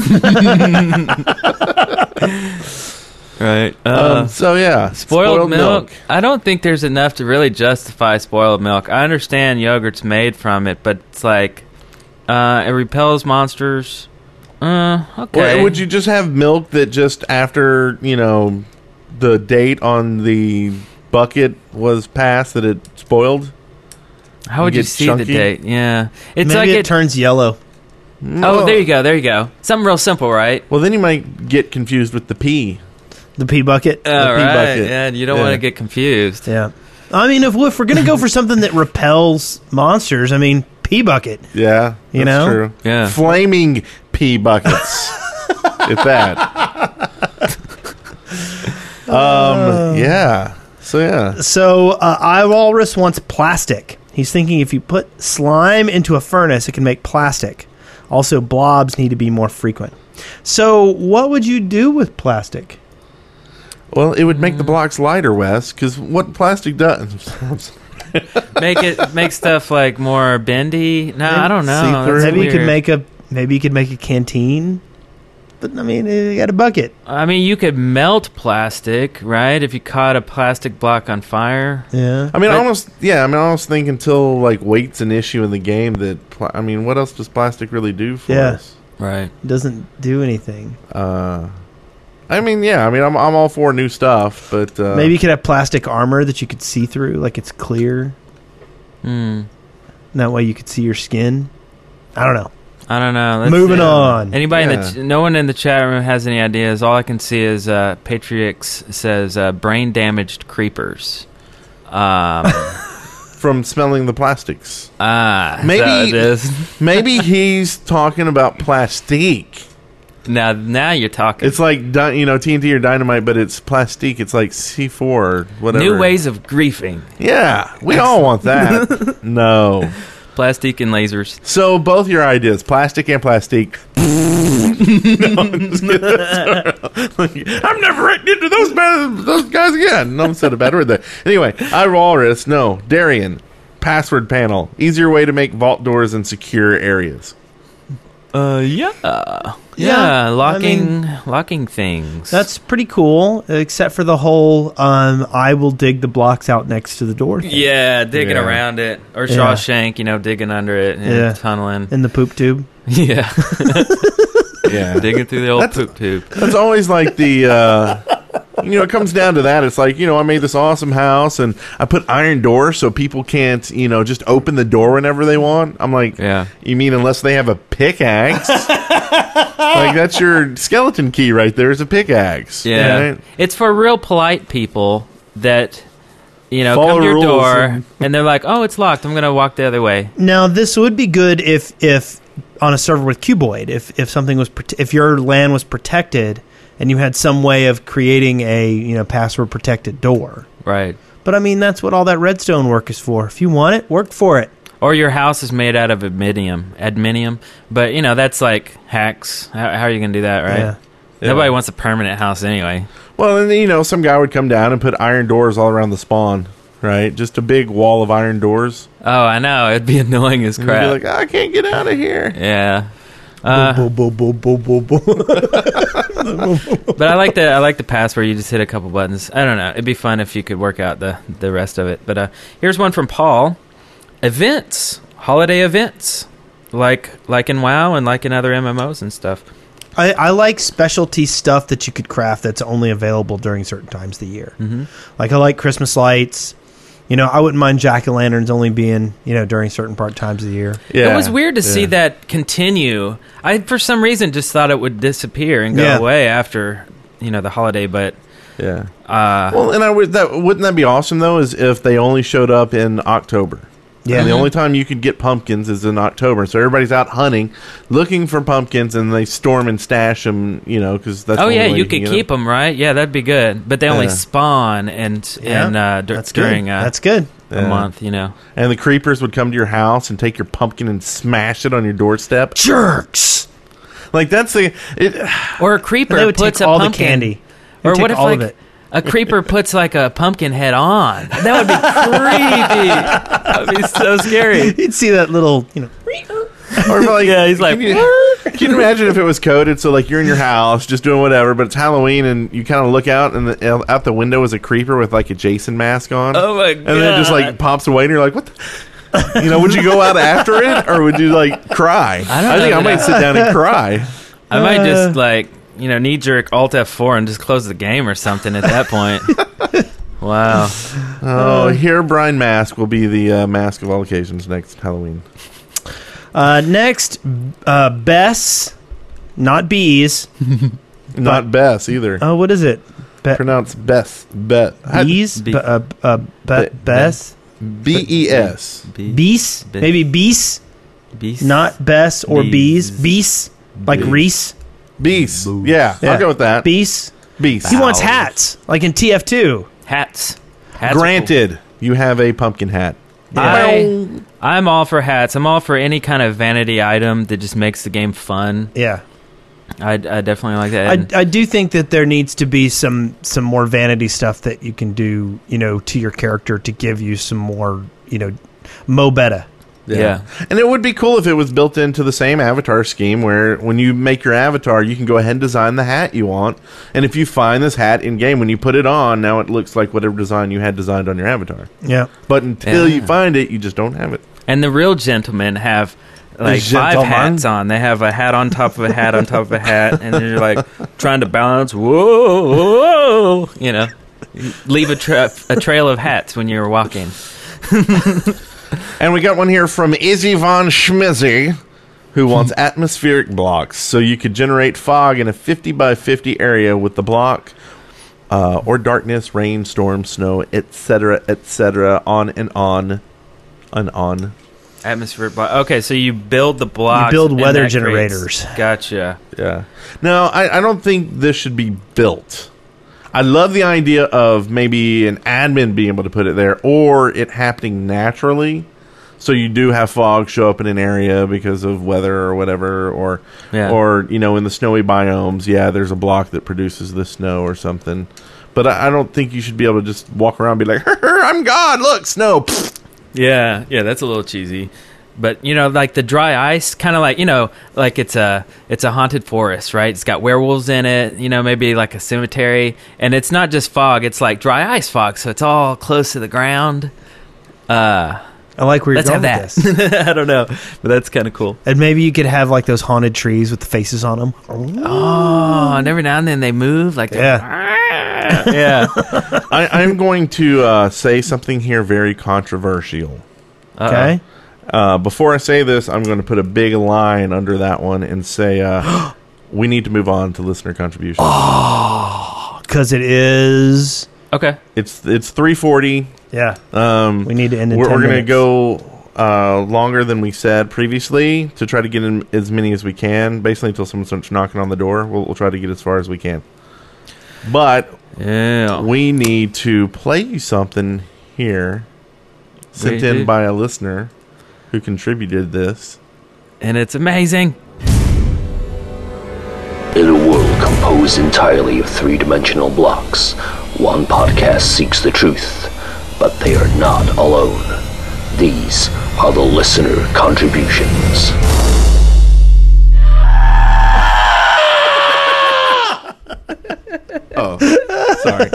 [SPEAKER 4] Right.
[SPEAKER 3] Um, so yeah,
[SPEAKER 4] spoiled,
[SPEAKER 3] spoiled
[SPEAKER 4] milk.
[SPEAKER 3] milk.
[SPEAKER 4] I don't think there's enough to really justify spoiled milk. I understand yogurt's made from it, but it's like uh, it repels monsters. Uh, okay.
[SPEAKER 3] Or would you just have milk that just after, you know, the date on the bucket was passed that it spoiled?
[SPEAKER 4] How would you
[SPEAKER 3] get
[SPEAKER 4] see
[SPEAKER 3] chunky?
[SPEAKER 4] the date? Yeah, it's
[SPEAKER 2] Maybe
[SPEAKER 4] like
[SPEAKER 2] it,
[SPEAKER 4] it.
[SPEAKER 2] turns yellow.
[SPEAKER 4] Oh, there you go. There you go. Something real simple, right?
[SPEAKER 3] Well, then you might get confused with the pea.
[SPEAKER 2] The pea bucket.
[SPEAKER 4] All
[SPEAKER 3] pea
[SPEAKER 4] right.
[SPEAKER 3] bucket.
[SPEAKER 4] Yeah, you don't
[SPEAKER 3] Yeah.
[SPEAKER 4] want to get confused.
[SPEAKER 2] Yeah. I mean, if, if we're gonna go for something that repels monsters, I mean, pea bucket.
[SPEAKER 3] Yeah,
[SPEAKER 2] You
[SPEAKER 3] that's
[SPEAKER 2] know?
[SPEAKER 3] true.
[SPEAKER 4] Yeah.
[SPEAKER 3] Flaming pea buckets. If that. um. Yeah. So yeah.
[SPEAKER 2] So uh, iWalrus wants plastic. He's thinking if you put slime into a furnace, it can make plastic. Also, blobs need to be more frequent. So, what would you do with plastic?
[SPEAKER 3] Well, it would make the blocks lighter, Wes, because what plastic does.
[SPEAKER 4] Make it make stuff like more bendy. No, I don't know.
[SPEAKER 2] See-through?
[SPEAKER 4] That's
[SPEAKER 2] Maybe you could
[SPEAKER 4] weird.
[SPEAKER 2] make a maybe you could make a canteen. but I mean, you got a bucket.
[SPEAKER 4] I mean, you could melt plastic, right? If you caught a plastic block on fire.
[SPEAKER 2] Yeah.
[SPEAKER 3] I mean,
[SPEAKER 4] But-
[SPEAKER 3] I almost, yeah, I mean, I almost think until, like, weight's an issue in the game that, pl- I mean, what else does plastic really do for
[SPEAKER 2] Yeah.
[SPEAKER 3] us?
[SPEAKER 4] Right.
[SPEAKER 2] It doesn't do anything.
[SPEAKER 3] Uh, I mean, yeah, I mean, I'm, I'm all for new stuff, but... Uh,
[SPEAKER 2] Maybe you could have plastic armor that you could see through, like it's clear.
[SPEAKER 4] Hmm.
[SPEAKER 2] That way you could see your skin. I don't know.
[SPEAKER 4] I don't know. Let's
[SPEAKER 2] Moving
[SPEAKER 4] see.
[SPEAKER 2] on.
[SPEAKER 4] Anybody in the
[SPEAKER 2] Yeah.
[SPEAKER 4] ch- no one in the chat room has any ideas. All I can see is uh, Patriox says uh, brain damaged creepers. Um,
[SPEAKER 3] from smelling the plastics.
[SPEAKER 4] Ah,
[SPEAKER 3] maybe
[SPEAKER 4] so it is.
[SPEAKER 3] maybe he's talking about plastique.
[SPEAKER 4] Now, now you're talking.
[SPEAKER 3] It's like di- you know T N T or dynamite, but it's plastique. It's like C four or whatever.
[SPEAKER 4] New ways of griefing.
[SPEAKER 3] Yeah, we all want that. No.
[SPEAKER 4] Plastic and lasers.
[SPEAKER 3] So both your ideas, plastic and plastique. No, I'm, just kidding. I'm never written into those bad, those guys again. No one said a bad word there. Anyway, I Walrus. No, Darian. Password panel. Easier way to make vault doors and secure areas.
[SPEAKER 4] Uh, yeah.
[SPEAKER 2] Yeah,
[SPEAKER 4] Yeah, locking
[SPEAKER 2] I mean-
[SPEAKER 4] locking things.
[SPEAKER 2] That's pretty cool, except for the whole um, I will dig the blocks out next to the door thing.
[SPEAKER 4] Yeah, digging
[SPEAKER 2] Yeah.
[SPEAKER 4] around it. Or
[SPEAKER 2] Yeah.
[SPEAKER 4] Shawshank, you know, digging under it and
[SPEAKER 2] Yeah.
[SPEAKER 4] tunneling.
[SPEAKER 2] In the poop tube.
[SPEAKER 4] Yeah.
[SPEAKER 3] Yeah.
[SPEAKER 4] Digging through the old
[SPEAKER 3] That's-
[SPEAKER 4] poop tube.
[SPEAKER 3] That's always like the, uh, you know, it comes down to that. It's like, you know, I made this awesome house and I put iron doors so people can't, you know, just open the door whenever they want. I'm like,
[SPEAKER 4] yeah.
[SPEAKER 3] You mean unless they have a pickaxe? Like, that's your skeleton key right there is a pickaxe.
[SPEAKER 4] Yeah.
[SPEAKER 3] right?
[SPEAKER 4] It's for real polite people that, you know,
[SPEAKER 3] Follow
[SPEAKER 4] come to your
[SPEAKER 3] rules
[SPEAKER 4] door
[SPEAKER 3] and-
[SPEAKER 4] and they're like, oh, it's locked. I'm going to walk the other way.
[SPEAKER 2] Now, this would be good if, if on a server with Cuboid, if if something was prote- if your LAN was protected and you had some way of creating a you know password protected door.
[SPEAKER 4] Right.
[SPEAKER 2] But I mean, that's what all that redstone work is for. If you want it, work for it.
[SPEAKER 4] Or your house is made out of adminium. Adminium. But, you know, that's like hacks. How, how are you going to do that, right?
[SPEAKER 2] Yeah.
[SPEAKER 4] Nobody
[SPEAKER 3] Yeah.
[SPEAKER 4] wants a permanent house anyway.
[SPEAKER 3] Well, and you know, some guy would come down and put iron doors all around the spawn, right? Just a big wall of iron doors.
[SPEAKER 4] Oh, I know. It'd be annoying as
[SPEAKER 3] And you'd
[SPEAKER 4] crap.
[SPEAKER 3] be like, I can't get out of here.
[SPEAKER 4] Yeah. Uh,
[SPEAKER 2] Bo- bo- bo- bo- bo- bo- bo.
[SPEAKER 4] but I like the I like the pass where you just hit a couple buttons. I don't know. It'd be fun if you could work out the, the rest of it. But uh, here's one from Paul. Events. Holiday events. Like like in WoW and like in other M M Os and stuff.
[SPEAKER 2] I, I like specialty stuff that you could craft that's only available during certain times of the year.
[SPEAKER 4] Mm-hmm.
[SPEAKER 2] Like I like Christmas lights. You know, I wouldn't mind jack-o'-lanterns only being, you know, during certain part times of the year.
[SPEAKER 4] It was weird to see that continue. I, for some reason, just thought it would disappear and go
[SPEAKER 2] Yeah.
[SPEAKER 4] away after, you know, the holiday. But
[SPEAKER 3] Yeah.
[SPEAKER 4] uh,
[SPEAKER 3] Well, and I would that wouldn't that be awesome though? Is if they only showed up in October.
[SPEAKER 2] Yeah.
[SPEAKER 3] And the
[SPEAKER 2] Mhm.
[SPEAKER 3] only time you could get pumpkins is in October. So everybody's out hunting, looking for pumpkins, and they storm and stash them. You know, because that's
[SPEAKER 4] oh
[SPEAKER 3] the
[SPEAKER 4] yeah,
[SPEAKER 3] only way
[SPEAKER 4] you
[SPEAKER 3] can
[SPEAKER 4] could
[SPEAKER 3] get
[SPEAKER 4] keep them, right? Yeah, that'd be good. But they only
[SPEAKER 3] Yeah.
[SPEAKER 4] spawn and
[SPEAKER 2] Yeah,
[SPEAKER 4] and uh, dur-
[SPEAKER 2] that's good.
[SPEAKER 4] during uh,
[SPEAKER 2] That's good.
[SPEAKER 4] a
[SPEAKER 3] Yeah.
[SPEAKER 4] month, you know.
[SPEAKER 3] And the creepers would come to your house and take your pumpkin and smash it on your doorstep.
[SPEAKER 2] Jerks.
[SPEAKER 3] Like that's the it.
[SPEAKER 4] Or a creeper
[SPEAKER 2] And they would
[SPEAKER 4] puts
[SPEAKER 2] take
[SPEAKER 4] a
[SPEAKER 2] all the
[SPEAKER 4] pumpkin.
[SPEAKER 2] candy. They'd
[SPEAKER 4] Or
[SPEAKER 2] take
[SPEAKER 4] what if
[SPEAKER 2] all
[SPEAKER 4] like
[SPEAKER 2] of it.
[SPEAKER 4] a creeper puts like a pumpkin head on? That would be creepy. That would be so scary.
[SPEAKER 2] You'd see that little, you know.
[SPEAKER 3] Or like,
[SPEAKER 4] Yeah, he's like,
[SPEAKER 3] can you, can you imagine if it was coded so like you're in your house just doing whatever, but it's Halloween and you kind of look out and the, out the window is a creeper with like a Jason mask on.
[SPEAKER 4] Oh my
[SPEAKER 3] And then it just like
[SPEAKER 4] God.
[SPEAKER 3] pops away and you're like, what? The? You know, would you go out after it or would you like cry?
[SPEAKER 4] I don't
[SPEAKER 3] think
[SPEAKER 4] know
[SPEAKER 3] I
[SPEAKER 4] that
[SPEAKER 3] might
[SPEAKER 4] I-
[SPEAKER 3] sit down and cry.
[SPEAKER 4] I might
[SPEAKER 2] Uh.
[SPEAKER 4] just like, you know, knee jerk Alt F four and just close the game or something at that point. Wow.
[SPEAKER 3] Oh, Herobrine mask will be the uh, mask of all occasions next Halloween.
[SPEAKER 2] Uh, next, uh, Bess, not bees.
[SPEAKER 3] Not Bess either.
[SPEAKER 2] Oh, what is it? Be-
[SPEAKER 3] Pronounced Bess. Bet.
[SPEAKER 2] bees?
[SPEAKER 4] Be-
[SPEAKER 2] Be- uh, uh, be- Bess?
[SPEAKER 3] B E S.
[SPEAKER 2] Bees?
[SPEAKER 4] Be-
[SPEAKER 2] Maybe bees?
[SPEAKER 4] Beast.
[SPEAKER 2] Not Bess or bees.
[SPEAKER 4] Bees.
[SPEAKER 2] Bees? Like
[SPEAKER 3] Bees.
[SPEAKER 2] Reese?
[SPEAKER 3] Beast. Yeah,
[SPEAKER 2] Yeah.
[SPEAKER 3] I'll go with that.
[SPEAKER 2] Bees?
[SPEAKER 3] Beast.
[SPEAKER 2] He wants hats, like in T F two.
[SPEAKER 4] hats. Hats are
[SPEAKER 3] Granted, you have a pumpkin hat.
[SPEAKER 4] cool. I, I'm all for hats. I'm all for any kind of vanity item that just makes the game fun.
[SPEAKER 2] Yeah.
[SPEAKER 4] I, I definitely like that. And-
[SPEAKER 2] I, I do think that there needs to be some some more vanity stuff that you can do, you know, to your character to give you some more, you know, mo beta.
[SPEAKER 4] Yeah.
[SPEAKER 3] And it would be cool if it was built into the same avatar scheme where when you make your avatar, you can go ahead and design the hat you want. And if you find this hat in game, when you put it on, now it looks like whatever design you had designed on your avatar.
[SPEAKER 2] Yeah.
[SPEAKER 3] But until
[SPEAKER 4] Yeah.
[SPEAKER 3] you find it, you just don't have it.
[SPEAKER 4] And the real gentlemen have like
[SPEAKER 3] The
[SPEAKER 4] five
[SPEAKER 3] gentlemen?
[SPEAKER 4] hats on. They have a hat on top of a hat on top of a hat, and then you're like trying to balance. Whoa, whoa, you know, leave a, tra- a trail of hats when you're walking.
[SPEAKER 3] And we got one here from Izzy Von Schmizzy, who wants atmospheric blocks. So you could generate fog in a fifty by fifty area with the block, uh, or darkness, rain, storm, snow, et cetera, et cetera, on and on and on.
[SPEAKER 4] Atmospheric block. Okay, so you build the blocks.
[SPEAKER 2] build
[SPEAKER 4] and
[SPEAKER 2] weather
[SPEAKER 4] that creates-
[SPEAKER 2] generators.
[SPEAKER 4] Gotcha.
[SPEAKER 3] Yeah. No, I, I don't think this should be built. I love the idea of maybe an admin being able to put it there, or it happening naturally. So you do have fog show up in an area because of weather or whatever, or
[SPEAKER 4] Yeah.
[SPEAKER 3] or you know, in the snowy biomes, yeah, there's a block that produces the snow or something. But I, I don't think you should be able to just walk around and be like, "I'm God, look, snow."
[SPEAKER 4] Yeah, yeah, that's a little cheesy. But you know, like the dry ice, kind of like you know, like it's a it's a haunted forest, right? It's got werewolves in it. You know, maybe like a cemetery, and it's not just fog; it's like dry ice fog, so it's all close to the ground. Uh,
[SPEAKER 2] I like where you're
[SPEAKER 4] let's
[SPEAKER 2] going
[SPEAKER 4] have
[SPEAKER 2] with
[SPEAKER 4] that.
[SPEAKER 2] this.
[SPEAKER 4] I don't know, but that's kind of cool.
[SPEAKER 2] And maybe you could have like those haunted trees with the faces on them.
[SPEAKER 4] Oh, and every now and then they move, like
[SPEAKER 2] yeah,
[SPEAKER 4] yeah.
[SPEAKER 3] I, I'm going to uh, say something here very controversial.
[SPEAKER 4] Uh-oh.
[SPEAKER 2] Okay.
[SPEAKER 3] Uh, before I say this, I'm going to put a big line under that one and say uh, we need to move on to listener contributions.
[SPEAKER 2] Oh, because it is
[SPEAKER 4] okay.
[SPEAKER 3] It's it's three forty.
[SPEAKER 2] Yeah.
[SPEAKER 3] Um,
[SPEAKER 2] we need to end in
[SPEAKER 3] We're,
[SPEAKER 2] ten
[SPEAKER 3] we're going to
[SPEAKER 2] minutes.
[SPEAKER 3] go uh, longer than we said previously to try to get in as many as we can. Basically, until someone starts knocking on the door, we'll, we'll try to get as far as we can. But
[SPEAKER 4] yeah.
[SPEAKER 3] we need to play you something here sent
[SPEAKER 4] We
[SPEAKER 3] in
[SPEAKER 4] do.
[SPEAKER 3] by a listener who contributed this.
[SPEAKER 4] And it's amazing.
[SPEAKER 17] In a world composed entirely of three-dimensional blocks, one podcast seeks the truth, but they are not alone. These are the listener contributions.
[SPEAKER 3] Oh, sorry.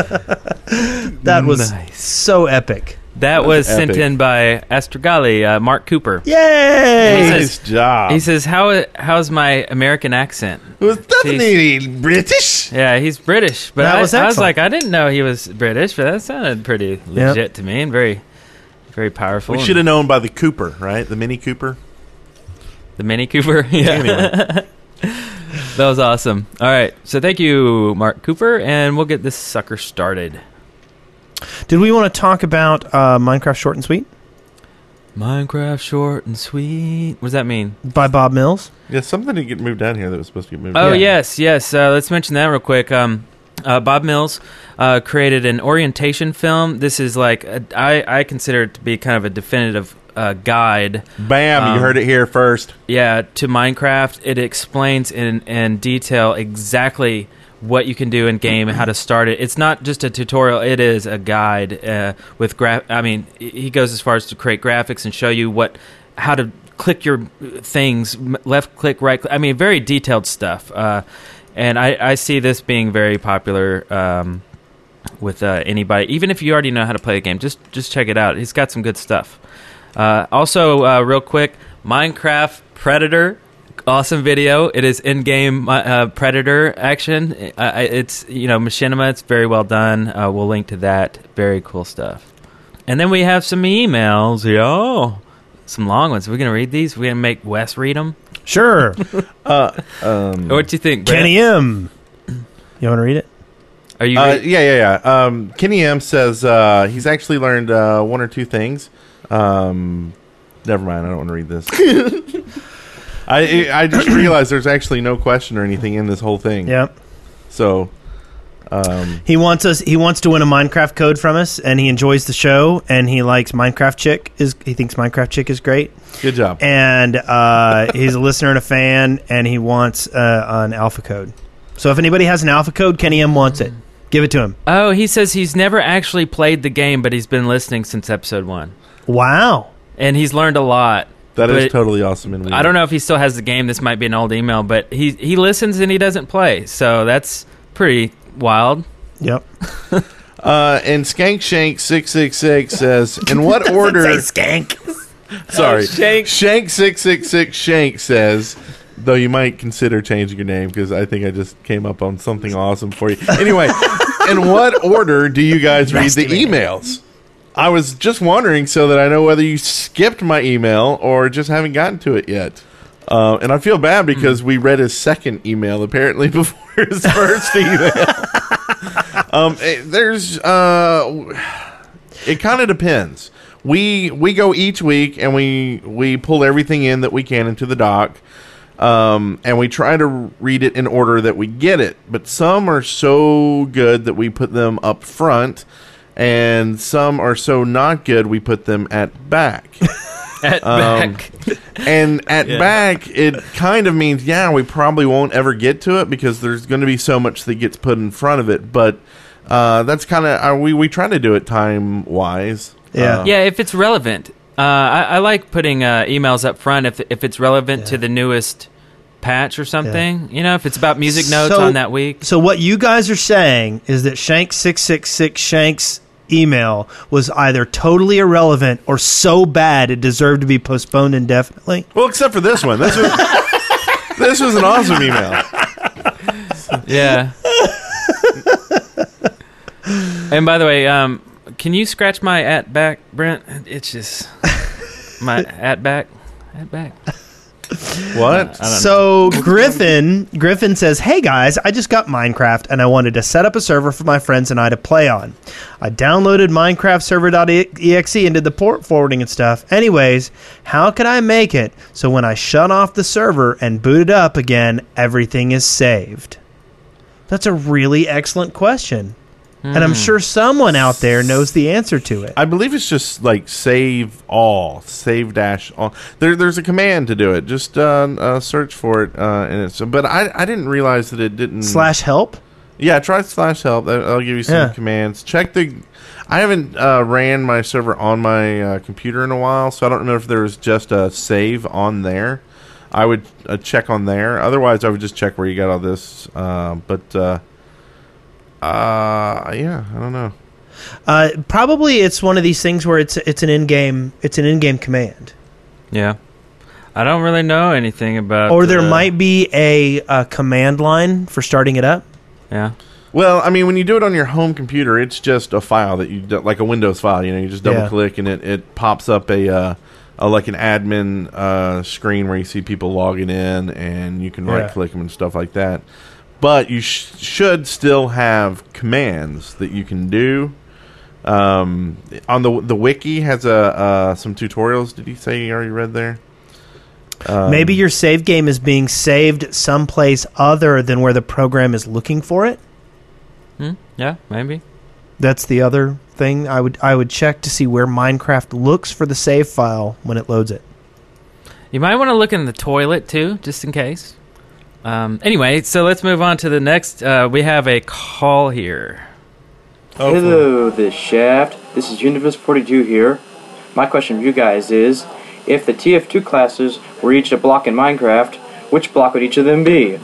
[SPEAKER 2] That was
[SPEAKER 4] Nice.
[SPEAKER 2] so epic.
[SPEAKER 4] That was sent
[SPEAKER 3] epic.
[SPEAKER 4] in by Astragali, uh, Mark Cooper.
[SPEAKER 2] Yay!
[SPEAKER 4] He
[SPEAKER 3] Nice
[SPEAKER 4] says,
[SPEAKER 3] job.
[SPEAKER 4] He says, "How how's my American accent?"
[SPEAKER 3] It was definitely British.
[SPEAKER 4] Yeah, he's British, but
[SPEAKER 2] That
[SPEAKER 4] I
[SPEAKER 2] was
[SPEAKER 4] I was
[SPEAKER 2] excellent.
[SPEAKER 4] like, I didn't know he was British, but that sounded pretty legit to me and very, very powerful.
[SPEAKER 3] We should have known by the Cooper, right? The Mini Cooper.
[SPEAKER 4] The Mini Cooper. Yeah,
[SPEAKER 3] Anyway.
[SPEAKER 4] that was awesome. All right, so thank you, Mark Cooper, and we'll get this sucker started.
[SPEAKER 2] Did we want to talk about uh, Minecraft Short and Sweet
[SPEAKER 4] Minecraft Short and Sweet. What does that mean?
[SPEAKER 2] by Bob Mills?
[SPEAKER 3] Yeah, something didn't get moved down here that was supposed to get moved
[SPEAKER 4] Oh
[SPEAKER 3] down.
[SPEAKER 4] yes, yes. Uh, let's mention that real quick. Um, uh, Bob Mills uh, created an orientation film. This is like a, I I consider it to be kind of a definitive uh, guide.
[SPEAKER 3] Bam!
[SPEAKER 4] Um,
[SPEAKER 3] you heard it here first.
[SPEAKER 4] Yeah, to Minecraft. It explains in in detail exactly what you can do in game and how to start it. It's not just a tutorial; it is a guide uh, with graph. I mean, he goes as far as to create graphics and show you what how to click your things, m- left click, right click. I mean, very detailed stuff. Uh, and I, I see this being very popular um, with uh, anybody, even if you already know how to play the game. Just just check it out. He's got some good stuff. Uh, also, uh, real quick, Minecraft Predator. Awesome video. It is in-game uh, Predator action. Uh, it's, you know, Machinima. It's very well done. Uh, we'll link to that. Very cool stuff. And then we have some emails. Yo, some long ones. We're going to read these. We're going to make Wes read them.
[SPEAKER 2] Sure.
[SPEAKER 3] uh, um,
[SPEAKER 4] what do you think, Brett?
[SPEAKER 2] Kenny M. You want to read it?
[SPEAKER 4] Are you?
[SPEAKER 3] Uh,
[SPEAKER 4] read-
[SPEAKER 3] yeah, yeah, yeah. Um, Kenny M says uh, he's actually learned uh, one or two things. Um, never mind. I don't want to read this. I I just realized there's actually no question or anything in this whole thing.
[SPEAKER 2] Yep.
[SPEAKER 3] So, um,
[SPEAKER 2] He wants us. He wants to win a Minecraft code from us, and he enjoys the show, and he likes Minecraft Chick. Is he thinks Minecraft Chick is great?
[SPEAKER 3] good job.
[SPEAKER 2] And uh, he's a listener and a fan, and he wants uh, an alpha code. So if anybody has an alpha code, Kenny M wants it. Give it to him.
[SPEAKER 4] oh, he says he's never actually played the game, but he's been listening since episode one.
[SPEAKER 2] Wow.
[SPEAKER 4] and he's learned a lot.
[SPEAKER 3] That is
[SPEAKER 4] But
[SPEAKER 3] totally awesome. And
[SPEAKER 4] I don't know if he still has the game. This might be an old email, but he he listens and he doesn't play. So that's pretty wild.
[SPEAKER 2] Yep.
[SPEAKER 3] Uh, and Skank Shank six six six says, "In what order?"
[SPEAKER 2] Skank.
[SPEAKER 3] Sorry,
[SPEAKER 4] Oh, Shank.
[SPEAKER 3] Shank six six six Shank says, though you might consider changing your name because I think I just came up on something awesome for you. Anyway, in what order do you guys read the emails? I was just wondering so that I know whether you skipped my email or just haven't gotten to it yet. Uh, and I feel bad because we read his second email apparently before his first email. um, it, there's uh, it kind of depends. We we go each week and we we pull everything in that we can into the doc. Um, and we try to read it in order that we get it. But some are so good that we put them up front. And some are so not good, we put them at back.
[SPEAKER 4] At
[SPEAKER 3] um,
[SPEAKER 4] back.
[SPEAKER 3] And at
[SPEAKER 4] Yeah.
[SPEAKER 3] back, it kind of means, yeah, we probably won't ever get to it because there's going to be so much that gets put in front of it. But uh, that's kind of, uh, we, we try to do it time-wise.
[SPEAKER 2] Yeah.
[SPEAKER 3] Uh,
[SPEAKER 4] Yeah, if it's relevant. Uh, I, I like putting uh, emails up front if if it's relevant to the newest patch or something. You know, if it's about music notes
[SPEAKER 2] So-
[SPEAKER 4] on that week.
[SPEAKER 2] So what you guys are saying is that Shank six six six Shank's email was either totally irrelevant or so bad it deserved to be postponed indefinitely?
[SPEAKER 3] Well, except for this one. This was, this was an awesome email.
[SPEAKER 4] Yeah. And by the way, um, can you scratch my at back, Brent? It's just my at back, at back.
[SPEAKER 3] What?
[SPEAKER 2] So Griffin Griffin says, "Hey guys, I just got Minecraft and I wanted to set up a server for my friends and I to play on. I downloaded Minecraft server dot E X E and did the port forwarding and stuff. Anyways, how can I make it so when I shut off the server and boot it up again, everything is saved?" That's a really excellent question. And I'm
[SPEAKER 3] Hmm.
[SPEAKER 2] sure someone out there knows the answer to it.
[SPEAKER 3] I believe it's just like save all, save dash all. There, there's a command to do it. Just uh, uh, search for it, uh, and it's. But I, I didn't realize that it didn't
[SPEAKER 2] Slash help?
[SPEAKER 3] Yeah, try slash help. That- I'll give you some
[SPEAKER 2] Yeah.
[SPEAKER 3] commands. Check the. I haven't uh, ran my server on my uh, computer in a while, so I don't know if there's just a save on there. I would uh, check on there. Otherwise, I would just check where you got all this. Uh, but. Uh, Uh, yeah, I don't know.
[SPEAKER 2] Uh, probably it's one of these things where it's it's an in-game it's an in-game command.
[SPEAKER 4] Yeah. I don't really know anything about
[SPEAKER 2] Or there
[SPEAKER 4] uh,
[SPEAKER 2] might be a, a command line for starting it up.
[SPEAKER 4] Yeah.
[SPEAKER 3] Well, I mean, when you do it on your home computer, it's just a file that you do, like a Windows file. You know, you just double
[SPEAKER 2] Yeah.
[SPEAKER 3] click and it, it pops up a, uh, a like an admin uh, screen where you see people logging in and you can
[SPEAKER 2] Yeah.
[SPEAKER 3] right click them and stuff like that. But you sh- should still have commands that you can do. Um, on the the wiki has a uh, some tutorials. Did you say you already read there? Um,
[SPEAKER 2] Maybe your save game is being saved someplace other than where the program is looking for it.
[SPEAKER 4] Hmm? Yeah, maybe.
[SPEAKER 2] That's the other thing. I would I would check to see where Minecraft looks for the save file when it loads it.
[SPEAKER 4] You might want to look in the toilet too, just in case. Um, anyway, so let's move on to the next. Uh, we have a call here.
[SPEAKER 18] Hello, this Shaft. This is Universe forty-two here. My question for you guys is, if the T F two classes were each a block in Minecraft, which block would each of them be?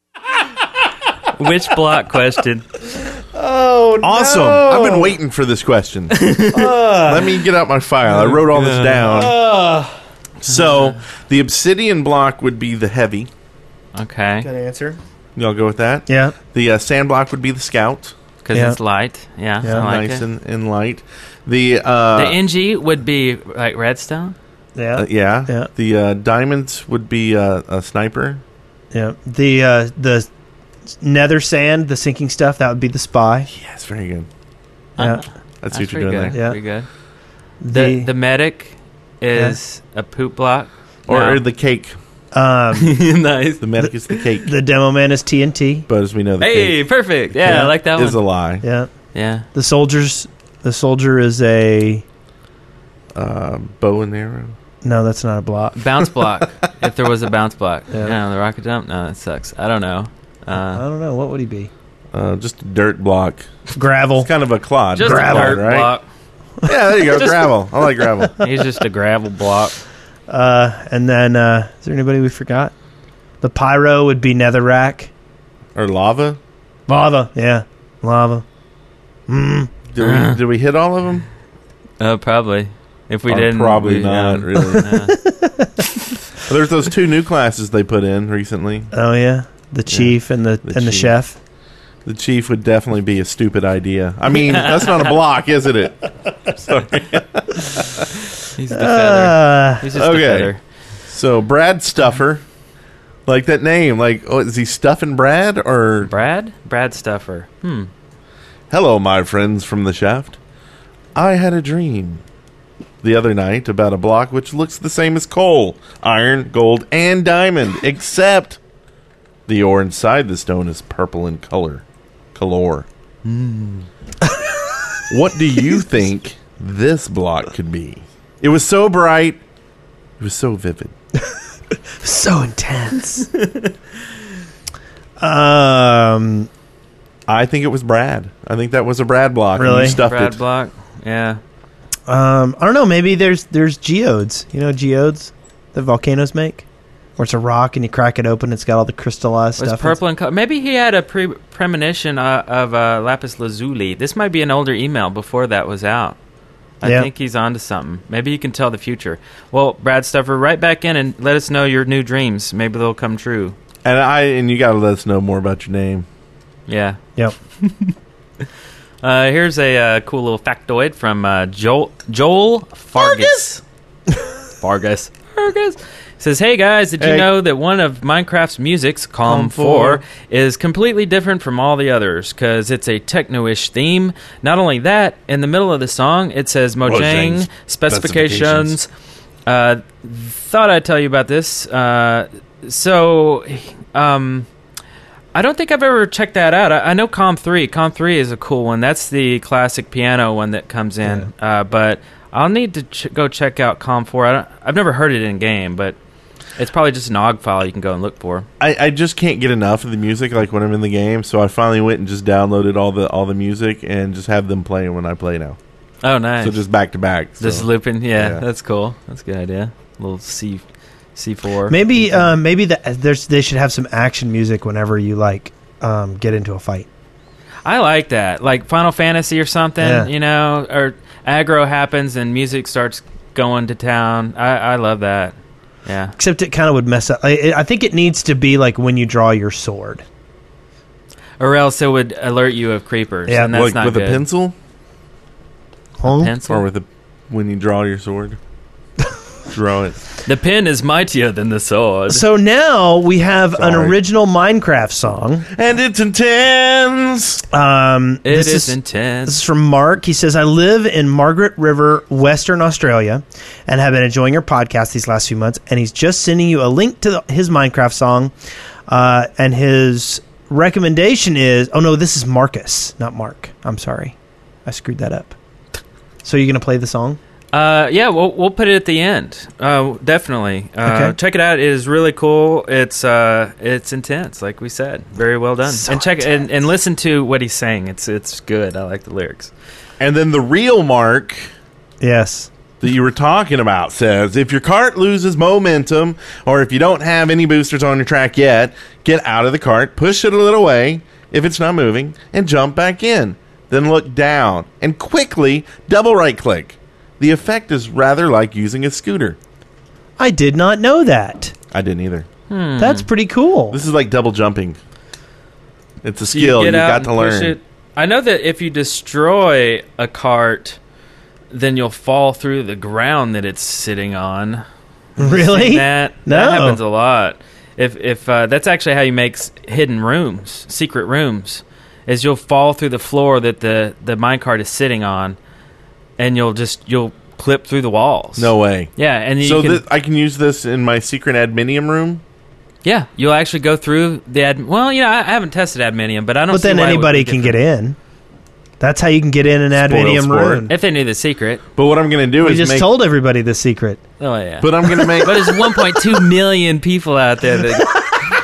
[SPEAKER 4] Which block question?
[SPEAKER 2] Oh,
[SPEAKER 3] awesome! I've been waiting for this question. Let me get out my file. I wrote all this down.
[SPEAKER 2] Uh,
[SPEAKER 3] So the obsidian block would be the heavy.
[SPEAKER 4] Okay.
[SPEAKER 2] Good answer.
[SPEAKER 3] Y'all go with that?
[SPEAKER 2] Yeah.
[SPEAKER 3] The uh, sand block would be the scout.
[SPEAKER 4] Because
[SPEAKER 2] Yeah.
[SPEAKER 4] it's light. Yeah,
[SPEAKER 2] Yeah.
[SPEAKER 4] I like
[SPEAKER 3] nice
[SPEAKER 4] it.
[SPEAKER 3] and, and light. The uh,
[SPEAKER 4] the N G would be like redstone.
[SPEAKER 2] Yeah.
[SPEAKER 3] uh, yeah.
[SPEAKER 2] Yeah.
[SPEAKER 3] The uh, diamonds would be uh, a sniper.
[SPEAKER 2] Yeah. The uh, the nether sand, the sinking stuff, that would be the spy.
[SPEAKER 3] Yes, very good.
[SPEAKER 2] Yeah.
[SPEAKER 4] Uh,
[SPEAKER 3] I see what
[SPEAKER 4] That's
[SPEAKER 3] you're doing
[SPEAKER 4] pretty good.
[SPEAKER 3] there.
[SPEAKER 2] Yeah.
[SPEAKER 4] Pretty good.
[SPEAKER 2] The-
[SPEAKER 4] The the medic is a poop block.
[SPEAKER 3] Or,
[SPEAKER 4] No.
[SPEAKER 3] or the cake.
[SPEAKER 2] Um,
[SPEAKER 4] nice.
[SPEAKER 3] The medic is the cake.
[SPEAKER 2] the demo man is T N T.
[SPEAKER 3] But as we know, the
[SPEAKER 4] Hey,
[SPEAKER 3] cake
[SPEAKER 4] perfect. Yeah, I like that
[SPEAKER 3] is
[SPEAKER 4] one.
[SPEAKER 3] a lie.
[SPEAKER 2] Yeah.
[SPEAKER 4] Yeah.
[SPEAKER 2] The soldiers. The soldier is a.
[SPEAKER 3] Uh, bow and arrow.
[SPEAKER 2] No, that's not a block.
[SPEAKER 4] Bounce block. If there was a bounce block.
[SPEAKER 2] Yeah.
[SPEAKER 4] Yeah. The rocket jump. No, that sucks. I don't know.
[SPEAKER 2] I
[SPEAKER 4] Uh,
[SPEAKER 2] don't know. What would he be?
[SPEAKER 3] Uh, just a dirt block.
[SPEAKER 2] Gravel.
[SPEAKER 3] It's kind of a clod.
[SPEAKER 4] just
[SPEAKER 2] Gravel,
[SPEAKER 4] a dirt
[SPEAKER 3] right?
[SPEAKER 4] block.
[SPEAKER 3] Yeah, there you go. Gravel. I like gravel.
[SPEAKER 4] He's just a gravel block.
[SPEAKER 2] Uh, and then, uh, is there anybody we forgot? The pyro would be netherrack.
[SPEAKER 3] Or lava?
[SPEAKER 2] Lava, yeah. Lava. Mm.
[SPEAKER 3] Did we, did we hit all of them?
[SPEAKER 4] Uh, probably. If we
[SPEAKER 3] Or
[SPEAKER 4] didn't,
[SPEAKER 3] probably
[SPEAKER 4] we,
[SPEAKER 3] not,
[SPEAKER 4] yeah.
[SPEAKER 3] really.
[SPEAKER 4] Yeah.
[SPEAKER 3] There's those two new classes they put in recently.
[SPEAKER 2] Oh, yeah. The chief and the, and the
[SPEAKER 3] chief.
[SPEAKER 2] chef.
[SPEAKER 3] The chief would definitely be a stupid idea. I mean, that's not a block, isn't it? Sorry.
[SPEAKER 4] He's the feather. He's just
[SPEAKER 3] okay.
[SPEAKER 4] the feather.
[SPEAKER 3] So Brad Stuffer, like that name. Like, oh, is he stuffing Brad or
[SPEAKER 4] Brad? Brad Stuffer. Hmm.
[SPEAKER 3] Hello, my friends from the shaft. I had a dream the other night about a block which looks the same as coal, iron, gold, and diamond, except the ore inside the stone is purple in color. Color.
[SPEAKER 4] Mm.
[SPEAKER 3] What do you think this block could be? It was so bright. It was so vivid.
[SPEAKER 2] So intense. um,
[SPEAKER 3] I think it was Brad. I think that was a Brad block. and
[SPEAKER 2] Really?
[SPEAKER 3] you stuffed
[SPEAKER 4] Brad
[SPEAKER 3] it.
[SPEAKER 4] block. Yeah.
[SPEAKER 2] Um, I don't know. Maybe there's there's geodes. You know geodes that volcanoes make, where it's a rock and you crack it open. It's got all the crystallized
[SPEAKER 4] Was
[SPEAKER 2] stuff.
[SPEAKER 4] purple and color. Maybe he had a pre- premonition uh, of uh, lapis lazuli. This might be an older email before that was out. I
[SPEAKER 2] Yeah.
[SPEAKER 4] think he's onto something. Maybe you can tell the future. Well, Brad Stuffer, write back in and let us know your new dreams. Maybe they'll come true.
[SPEAKER 3] And I and you got to let us know more about your name.
[SPEAKER 4] Yeah.
[SPEAKER 2] Yep.
[SPEAKER 4] Uh, here's a uh, cool little factoid from uh, Joel Joel Fargus. Fargus. Fargus. Says, hey guys, did
[SPEAKER 3] Hey.
[SPEAKER 4] you know that one of Minecraft's musics, Calm
[SPEAKER 3] Calm
[SPEAKER 4] four,
[SPEAKER 3] four.
[SPEAKER 4] is completely different from all the others because it's a techno-ish theme. Not only that, in the middle of the song, it says Mojang
[SPEAKER 3] Mojang's
[SPEAKER 4] specifications.
[SPEAKER 3] specifications.
[SPEAKER 4] Uh, thought I'd tell you about this. Uh, so, um... I don't think I've ever checked that out. I, I know Com three. Com three is a cool one. That's the classic piano one that comes in. Uh, but I'll need to ch- go check out Com four. I don't, I've never heard it in game, but it's probably just an O G file you can go and look for.
[SPEAKER 3] I, I just can't get enough of the music like when I'm in the game, so I finally went and just downloaded all the all the music and just have them playing when I play now.
[SPEAKER 4] Oh, nice.
[SPEAKER 3] So just back to back.
[SPEAKER 4] Just
[SPEAKER 3] so,
[SPEAKER 4] looping. Yeah,
[SPEAKER 3] yeah.
[SPEAKER 4] that's cool. That's a good idea. A little C, C four.
[SPEAKER 2] Maybe uh, maybe the, there's they should have some action music whenever you like um, get into a fight.
[SPEAKER 4] I like that. Like Final Fantasy or something,
[SPEAKER 2] Yeah.
[SPEAKER 4] you know, or aggro happens and music starts going to town. I, I love that. Yeah.
[SPEAKER 2] Except it kind of would mess up. I, I think it needs to be like when you draw your sword.
[SPEAKER 4] Or else it would alert you of creepers.
[SPEAKER 2] Yeah,
[SPEAKER 4] and that's
[SPEAKER 3] like
[SPEAKER 4] not
[SPEAKER 3] with
[SPEAKER 4] good.
[SPEAKER 3] a pencil,
[SPEAKER 2] Huh?
[SPEAKER 4] Pencil?
[SPEAKER 3] or with a when you draw your sword, draw it.
[SPEAKER 4] The pen is mightier than the sword.
[SPEAKER 2] So now we have an
[SPEAKER 3] Sorry.
[SPEAKER 2] original Minecraft song.
[SPEAKER 3] And it's intense.
[SPEAKER 2] Um,
[SPEAKER 4] It
[SPEAKER 2] this
[SPEAKER 4] is
[SPEAKER 2] is
[SPEAKER 4] intense.
[SPEAKER 2] This is from Mark. He says, I live in Margaret River, Western Australia, and have been enjoying your podcast these last few months. And he's just sending you a link to the, his Minecraft song. Uh, and his recommendation is, oh no, this is Marcus, not Mark. I'm sorry. I screwed that up. So you're going to play the song?
[SPEAKER 4] Uh, yeah, we'll we'll put it at the end. Uh, definitely. Uh,
[SPEAKER 2] Okay.
[SPEAKER 4] Check it out. It is really cool. It's uh, it's intense, like we said. Very well done.
[SPEAKER 2] So
[SPEAKER 4] and check and, and listen to what he's saying. It's it's good. I like the lyrics.
[SPEAKER 3] And then the real Mark
[SPEAKER 2] Yes.
[SPEAKER 3] that you were talking about says, if your cart loses momentum or if you don't have any boosters on your track yet, get out of the cart, push it a little way if it's not moving, and jump back in. Then look down and quickly double right click. The effect is rather like using a scooter.
[SPEAKER 2] I did not know that.
[SPEAKER 3] I didn't either.
[SPEAKER 4] Hmm.
[SPEAKER 2] That's pretty cool.
[SPEAKER 3] This is like double jumping. It's a
[SPEAKER 4] So
[SPEAKER 3] skill
[SPEAKER 4] get
[SPEAKER 3] you
[SPEAKER 4] out
[SPEAKER 3] got
[SPEAKER 4] and
[SPEAKER 3] to
[SPEAKER 4] push
[SPEAKER 3] learn.
[SPEAKER 4] it. I know that if you destroy a cart, then you'll fall through the ground that it's sitting on. Have you
[SPEAKER 2] Really?
[SPEAKER 4] seen That
[SPEAKER 2] No.
[SPEAKER 4] that happens a lot. If if uh, that's actually how you make s- hidden rooms, secret rooms, is you'll fall through the floor that the the minecart is sitting on, and you'll just you'll clip through the walls.
[SPEAKER 3] No way.
[SPEAKER 4] Yeah, and you
[SPEAKER 3] So
[SPEAKER 4] can,
[SPEAKER 3] thi- I can use this in my secret adminium room?
[SPEAKER 4] yeah, you'll actually go through the ad. Well, you know, I, I haven't tested adminium, but I don't.
[SPEAKER 2] But
[SPEAKER 4] see
[SPEAKER 2] then
[SPEAKER 4] why it would
[SPEAKER 2] anybody
[SPEAKER 4] be
[SPEAKER 2] can get
[SPEAKER 4] different.
[SPEAKER 2] in. That's how you can get in an
[SPEAKER 3] Spoiled
[SPEAKER 2] Adminium
[SPEAKER 3] sport.
[SPEAKER 2] room.
[SPEAKER 4] If they knew the secret.
[SPEAKER 3] But what I'm going to do
[SPEAKER 2] We
[SPEAKER 3] is
[SPEAKER 2] just
[SPEAKER 3] make...
[SPEAKER 2] told everybody the secret.
[SPEAKER 4] Oh yeah.
[SPEAKER 3] But I'm going to make...
[SPEAKER 4] But there's one point two million people out there that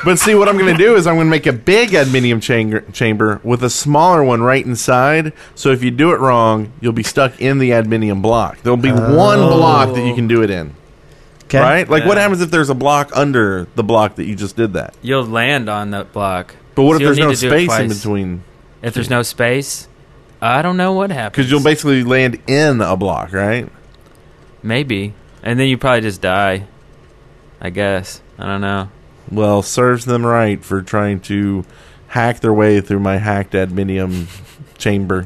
[SPEAKER 3] But see, what I'm going to do is I'm going to make a big adminium chamber, chamber with a smaller one right inside. So if you do it wrong, you'll be stuck in the adminium block. There'll be
[SPEAKER 2] Oh.
[SPEAKER 3] one block that you can do it in.
[SPEAKER 2] Okay.
[SPEAKER 3] Right? Like, what
[SPEAKER 4] Yeah.
[SPEAKER 3] happens if there's a block under the block that you just did that?
[SPEAKER 4] You'll land on that block.
[SPEAKER 3] But what
[SPEAKER 4] So
[SPEAKER 3] if
[SPEAKER 4] you'll
[SPEAKER 3] there's
[SPEAKER 4] need
[SPEAKER 3] no
[SPEAKER 4] to do it
[SPEAKER 3] space in
[SPEAKER 4] twice.
[SPEAKER 3] between?
[SPEAKER 4] If there's no space, I don't know what happens.
[SPEAKER 3] Because you'll basically land in a block, right?
[SPEAKER 4] Maybe. And then you probably just die. I guess. I don't know.
[SPEAKER 3] Well, serves them right for trying to hack their way through my hacked adminium chamber.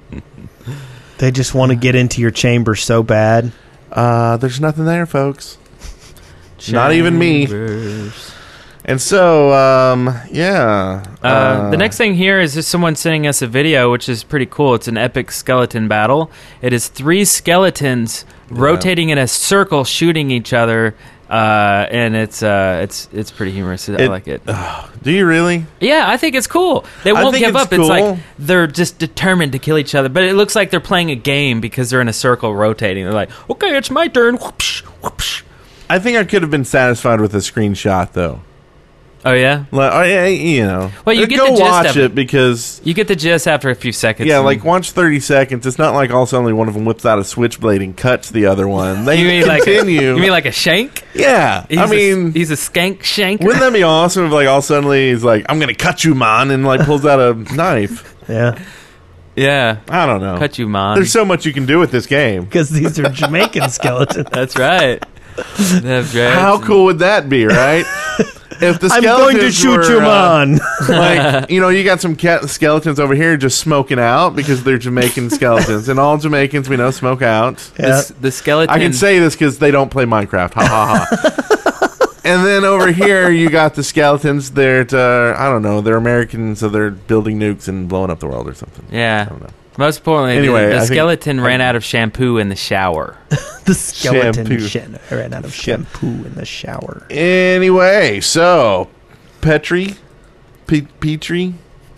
[SPEAKER 2] They just want to get into your chamber so bad.
[SPEAKER 3] Uh, there's nothing there, folks. Not even me.
[SPEAKER 4] Chambers.
[SPEAKER 3] And so, um, yeah.
[SPEAKER 4] Uh, the next thing here is just someone sending us a video, which is pretty cool. It's an epic skeleton battle. It is three skeletons rotating in a circle, shooting each other, uh, and it's uh, it's it's pretty humorous. I
[SPEAKER 3] It-
[SPEAKER 4] like it.
[SPEAKER 3] Do you really?
[SPEAKER 4] Yeah, I think it's cool. They
[SPEAKER 3] I
[SPEAKER 4] won't
[SPEAKER 3] think
[SPEAKER 4] give
[SPEAKER 3] it's
[SPEAKER 4] up. It's like
[SPEAKER 3] cool.
[SPEAKER 4] they're just determined to kill each other. But it looks like they're playing a game because they're in a circle rotating. They're like, okay, it's my turn. Whoopsh, whoopsh.
[SPEAKER 3] I think I could have been satisfied with a screenshot, though.
[SPEAKER 4] Oh yeah.
[SPEAKER 3] Like, oh, yeah, you know.
[SPEAKER 4] Well, you
[SPEAKER 3] Uh,
[SPEAKER 4] get
[SPEAKER 3] go
[SPEAKER 4] the gist
[SPEAKER 3] watch
[SPEAKER 4] of
[SPEAKER 3] it,
[SPEAKER 4] it.
[SPEAKER 3] because
[SPEAKER 4] You get the gist after a few seconds.
[SPEAKER 3] yeah,
[SPEAKER 4] and-
[SPEAKER 3] like watch thirty seconds. It's not like all of a sudden one of them whips out a switchblade and cuts the other one. They
[SPEAKER 4] you mean
[SPEAKER 3] continue.
[SPEAKER 4] like a, you mean like a shank?
[SPEAKER 3] yeah,
[SPEAKER 4] He's
[SPEAKER 3] I
[SPEAKER 4] a-
[SPEAKER 3] mean,
[SPEAKER 4] he's a skank shank.
[SPEAKER 3] wouldn't that be awesome if like all suddenly he's like, "I'm gonna cut you, man," and like pulls out a knife?
[SPEAKER 2] Yeah.
[SPEAKER 4] Yeah.
[SPEAKER 3] I don't know.
[SPEAKER 4] Cut you, man.
[SPEAKER 3] There's so much you can do with this game.
[SPEAKER 2] Because these are Jamaican skeletons.
[SPEAKER 4] That's right. They have dreads
[SPEAKER 3] How
[SPEAKER 4] and-
[SPEAKER 3] cool would that be, right? If the
[SPEAKER 2] I'm going to
[SPEAKER 3] skeletons
[SPEAKER 2] shoot
[SPEAKER 3] were,
[SPEAKER 2] you,
[SPEAKER 3] uh,
[SPEAKER 2] man.
[SPEAKER 3] like, you know, you got some cat skeletons over here just smoking out because they're Jamaican skeletons, and all Jamaicans we know smoke out.
[SPEAKER 4] The, s- the skeleton.
[SPEAKER 3] I can say this because they don't play Minecraft. Ha ha ha. And then over here you got the skeletons. They're uh, I don't know. They're Americans, so they're building nukes and blowing up the world or something.
[SPEAKER 4] Yeah.
[SPEAKER 3] I don't know.
[SPEAKER 4] Most importantly,
[SPEAKER 3] Anyway,
[SPEAKER 4] the, the
[SPEAKER 3] I think-
[SPEAKER 4] skeleton ran out of shampoo in the shower.
[SPEAKER 2] The skeleton
[SPEAKER 3] Shampoo.
[SPEAKER 2] shan- ran out of shampoo in the shower.
[SPEAKER 3] Anyway, so Petri, Pe- Petri,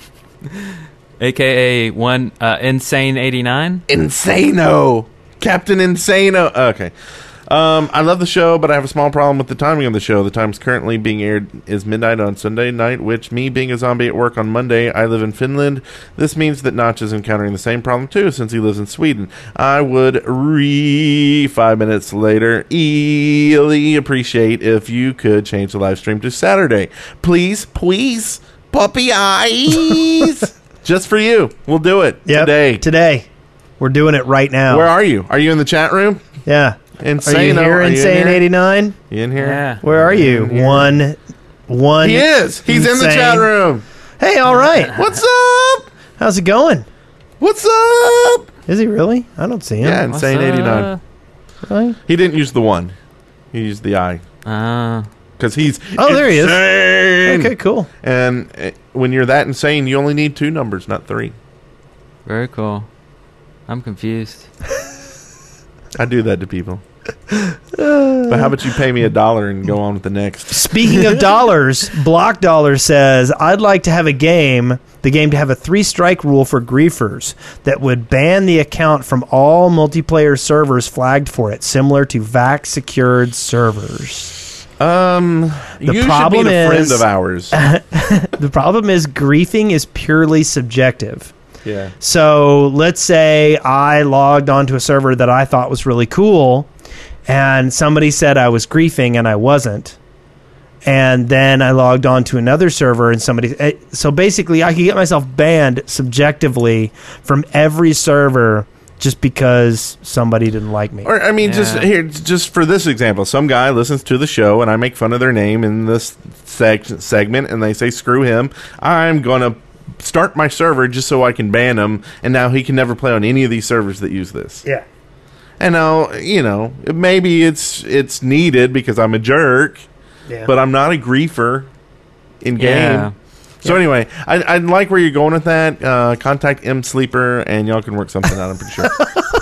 [SPEAKER 4] A K A one uh, Insane eighty-nine.
[SPEAKER 3] Insano, Captain Insano. Okay. Um, I love the show, but I have a small problem with the timing of the show. The time's currently being aired is midnight on Sunday night, which, me being a zombie at work on Monday, I live in Finland. This means that Notch is encountering the same problem, too, since he lives in Sweden. I would re five minutes later really appreciate if you could change the live stream to Saturday. Please, please, puppy eyes. Just for you. We'll do it
[SPEAKER 2] Yep,
[SPEAKER 3] today.
[SPEAKER 2] Today. We're doing it right now.
[SPEAKER 3] Where are you? Are you in the chat room?
[SPEAKER 2] Yeah.
[SPEAKER 3] Insane.
[SPEAKER 2] Are you here, Insane eighty-nine?
[SPEAKER 3] You in here?
[SPEAKER 4] Yeah.
[SPEAKER 2] Where are you?
[SPEAKER 3] In here.
[SPEAKER 2] One. One.
[SPEAKER 3] He is. He's in the
[SPEAKER 2] Insane.
[SPEAKER 3] chat room.
[SPEAKER 2] Hey, all right.
[SPEAKER 3] What's up?
[SPEAKER 2] How's it going?
[SPEAKER 3] What's up?
[SPEAKER 2] Is he really? I don't see him.
[SPEAKER 3] Yeah, Insane eighty-nine.
[SPEAKER 2] Really?
[SPEAKER 3] He didn't use the one. He used the I.
[SPEAKER 4] Uh,
[SPEAKER 3] Because he's
[SPEAKER 2] Oh, there he is.
[SPEAKER 3] insane.
[SPEAKER 2] Okay, cool.
[SPEAKER 3] And uh, when you're that insane, you only need two numbers, not three.
[SPEAKER 4] very cool. I'm confused.
[SPEAKER 3] I do that to people. But how about you pay me a dollar and go on with the next?
[SPEAKER 2] Speaking of dollars, Block Dollar says, I'd like to have a game, the game to have a three-strike rule for griefers that would ban the account from all multiplayer servers flagged for it, similar to V A C-secured servers.
[SPEAKER 3] Um,
[SPEAKER 2] The
[SPEAKER 3] you
[SPEAKER 2] problem
[SPEAKER 3] should be a friend
[SPEAKER 2] is-
[SPEAKER 3] of ours.
[SPEAKER 2] The problem is griefing is purely subjective.
[SPEAKER 3] Yeah.
[SPEAKER 2] So let's say I logged onto a server that I thought was really cool, and somebody said I was griefing and I wasn't. And then I logged on to another server and somebody... eh, So basically, I could get myself banned subjectively from every server just because somebody didn't like me.
[SPEAKER 3] Or I mean, just
[SPEAKER 4] Yeah.
[SPEAKER 3] here, just for this example, some guy listens to the show and I make fun of their name in this seg- segment, and they say screw him. I'm gonna start my server just so I can ban him, and now he can never play on any of these servers that use this.
[SPEAKER 2] Yeah.
[SPEAKER 3] And now, you know, maybe it's it's needed because I'm a jerk,
[SPEAKER 2] Yeah.
[SPEAKER 3] but I'm not a griefer in game.
[SPEAKER 4] Yeah.
[SPEAKER 3] So anyway, I, I like where you're going with that. Uh, contact M Sleeper, and y'all can work something out. I'm pretty sure.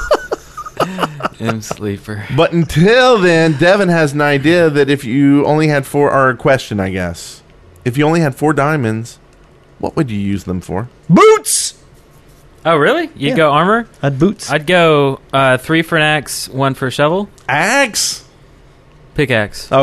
[SPEAKER 4] M Sleeper.
[SPEAKER 3] But until then, Devin has an idea that if you only had four, or a question, I guess, if you only had four diamonds, what would you use them for?
[SPEAKER 2] Boots!
[SPEAKER 4] Oh, really? You'd
[SPEAKER 2] Yeah.
[SPEAKER 4] go armor?
[SPEAKER 2] I'd boots.
[SPEAKER 4] I'd go uh, three for an axe, one for a shovel.
[SPEAKER 3] Axe?
[SPEAKER 4] Pickaxe.
[SPEAKER 3] Okay. Okay.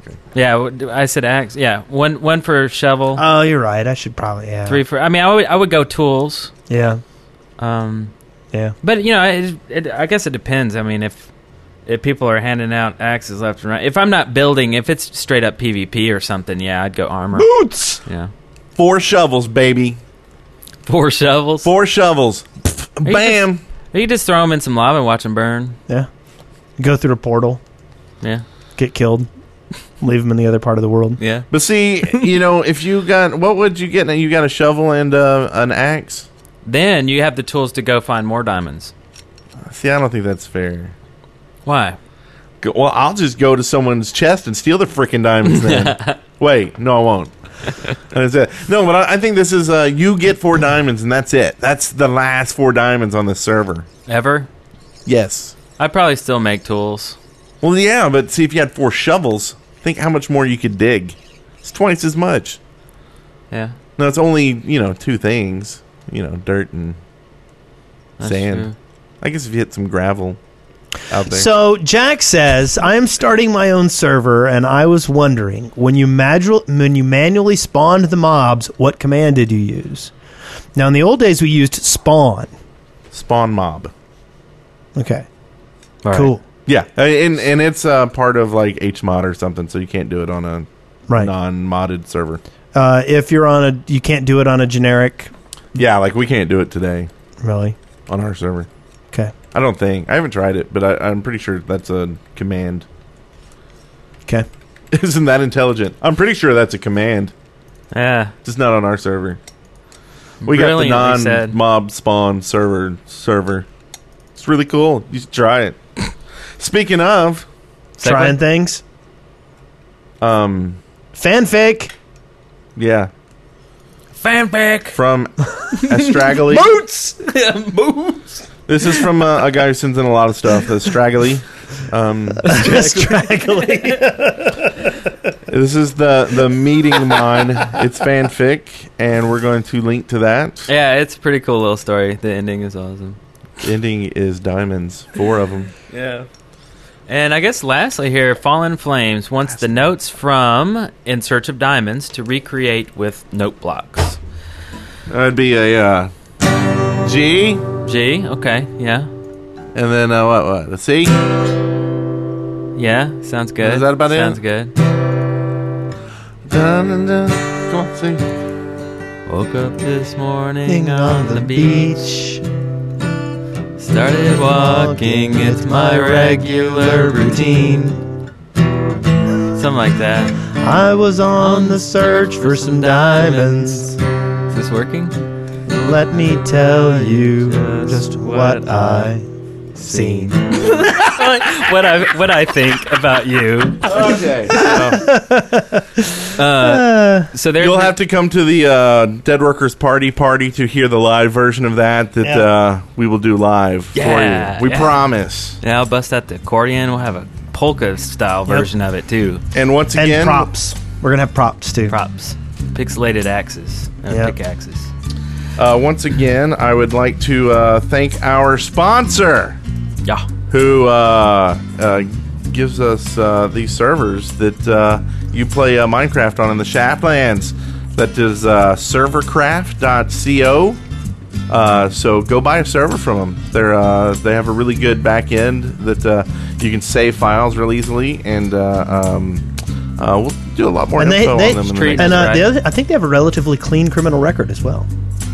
[SPEAKER 3] Okay.
[SPEAKER 4] Yeah, w- I said axe. Yeah, one one for shovel.
[SPEAKER 2] Oh, you're right. I should probably yeah.
[SPEAKER 4] Three for. I mean, I would I would go tools.
[SPEAKER 2] Yeah.
[SPEAKER 4] Um.
[SPEAKER 2] Yeah.
[SPEAKER 4] But you know, it, it, I guess it depends. I mean, if if people are handing out axes left and right, if I'm not building, if it's straight up PvP or something, yeah, I'd go armor.
[SPEAKER 3] Boots.
[SPEAKER 4] Yeah.
[SPEAKER 3] Four shovels, baby.
[SPEAKER 4] Four shovels.
[SPEAKER 3] Four shovels.
[SPEAKER 4] Or you
[SPEAKER 3] Bam.
[SPEAKER 4] Just, or you just throw them in some lava and watch them burn.
[SPEAKER 2] Yeah. Go through a portal.
[SPEAKER 4] Yeah.
[SPEAKER 2] Get killed. Leave them in the other part of the world.
[SPEAKER 4] Yeah.
[SPEAKER 3] But see, you know, if you got, what would you get? Now you got a shovel and uh, an axe.
[SPEAKER 4] Then you have the tools to go find more diamonds.
[SPEAKER 3] See, I don't think that's fair.
[SPEAKER 4] Why?
[SPEAKER 3] Go, well, I'll just go to someone's chest and steal the freaking diamonds then. Wait, no, I won't. That's it. No, but I, I think this is, uh, you get four diamonds and that's it. That's the last four diamonds on this server.
[SPEAKER 4] Ever?
[SPEAKER 3] Yes.
[SPEAKER 4] I'd probably still make tools.
[SPEAKER 3] Well, yeah, but see, if you had four shovels, think how much more you could dig. It's twice as much.
[SPEAKER 4] Yeah.
[SPEAKER 3] No, it's only, you know, two things. You know, dirt and
[SPEAKER 4] That's
[SPEAKER 3] sand.
[SPEAKER 4] true.
[SPEAKER 3] I guess if you hit some gravel out there.
[SPEAKER 2] So Jack says, I am starting my own server, and I was wondering, when you, madu- when you manually spawned the mobs, what command did you use? Now, in the old days, we used spawn.
[SPEAKER 3] Spawn mob.
[SPEAKER 2] Okay.
[SPEAKER 3] All right.
[SPEAKER 2] Cool.
[SPEAKER 3] Yeah, and and it's uh, part of like Hmod or something, so you can't do it on a
[SPEAKER 2] Right.
[SPEAKER 3] non-modded server.
[SPEAKER 2] Uh, if you're on a, you can't do it on a generic.
[SPEAKER 3] Yeah, like we can't do it today.
[SPEAKER 2] Really?
[SPEAKER 3] On our server.
[SPEAKER 2] Okay.
[SPEAKER 3] I don't think. I haven't tried it, but I, I'm pretty sure that's a command.
[SPEAKER 2] Okay.
[SPEAKER 3] Isn't that intelligent? I'm pretty sure that's a command.
[SPEAKER 4] Yeah.
[SPEAKER 3] Just not on our server. We
[SPEAKER 4] Brilliantly
[SPEAKER 3] got the
[SPEAKER 4] said.
[SPEAKER 3] non-mob spawn server server. It's really cool. You should try it. Speaking of
[SPEAKER 2] Trying things.
[SPEAKER 3] Um,
[SPEAKER 2] fanfic.
[SPEAKER 3] Yeah.
[SPEAKER 4] Fanfic
[SPEAKER 3] from Astragali.
[SPEAKER 2] Boots.
[SPEAKER 4] Boots.
[SPEAKER 3] This is from uh, a guy who sends in a lot of stuff. Astragali. Um,
[SPEAKER 2] Astragali.
[SPEAKER 3] This is the the meeting mine. It's fanfic, and we're going to link to that.
[SPEAKER 4] Yeah, it's a pretty cool little story. The ending is awesome.
[SPEAKER 3] The ending is diamonds. Four of them.
[SPEAKER 4] Yeah. And I guess lastly here, Fallen Flames wants the notes from In Search of Diamonds to recreate with note blocks.
[SPEAKER 3] That'd be a uh, G.
[SPEAKER 4] G, okay, yeah.
[SPEAKER 3] And then uh, what? What? A C.
[SPEAKER 4] Yeah, sounds good.
[SPEAKER 3] Is that about it?
[SPEAKER 4] Sounds good.
[SPEAKER 3] Dun, dun, dun. Come on, sing.
[SPEAKER 4] Woke up this morning on the beach. Started walking, it's my regular routine. Something like that.
[SPEAKER 2] I was on the search for some diamonds.
[SPEAKER 4] Is this working?
[SPEAKER 2] Let me tell you just what I seen.
[SPEAKER 4] what I what I think about you.
[SPEAKER 3] Okay.
[SPEAKER 4] So, uh, so there
[SPEAKER 3] You'll have to come to the uh, Dead Workers Party party to hear the live version of that that
[SPEAKER 4] Yeah.
[SPEAKER 3] uh, we will do live
[SPEAKER 4] Yeah,
[SPEAKER 3] for you. We
[SPEAKER 4] yeah.
[SPEAKER 3] promise.
[SPEAKER 4] Yeah, I'll bust out the accordion. We'll have a polka style
[SPEAKER 2] Yep.
[SPEAKER 4] version of it too.
[SPEAKER 3] And once
[SPEAKER 2] And
[SPEAKER 3] again,
[SPEAKER 2] props. We're gonna have props too.
[SPEAKER 4] Props. Pixelated axes. Uh,
[SPEAKER 2] Yep.
[SPEAKER 4] Pickaxes.
[SPEAKER 3] Uh, once again, I would like to uh, thank our sponsor,
[SPEAKER 4] yeah,
[SPEAKER 3] who uh, uh, gives us uh, these servers that uh, you play uh, Minecraft on in the Shaftlands. That is uh, servercraft dot co. Uh, so go buy a server from them. They're uh, they have a really good back end that uh, you can save files real easily, and uh, um, uh, we'll do a lot more
[SPEAKER 2] And they,
[SPEAKER 3] info
[SPEAKER 2] they
[SPEAKER 3] on them. in the next-
[SPEAKER 2] and uh, the other, I think they have a relatively clean criminal record as well.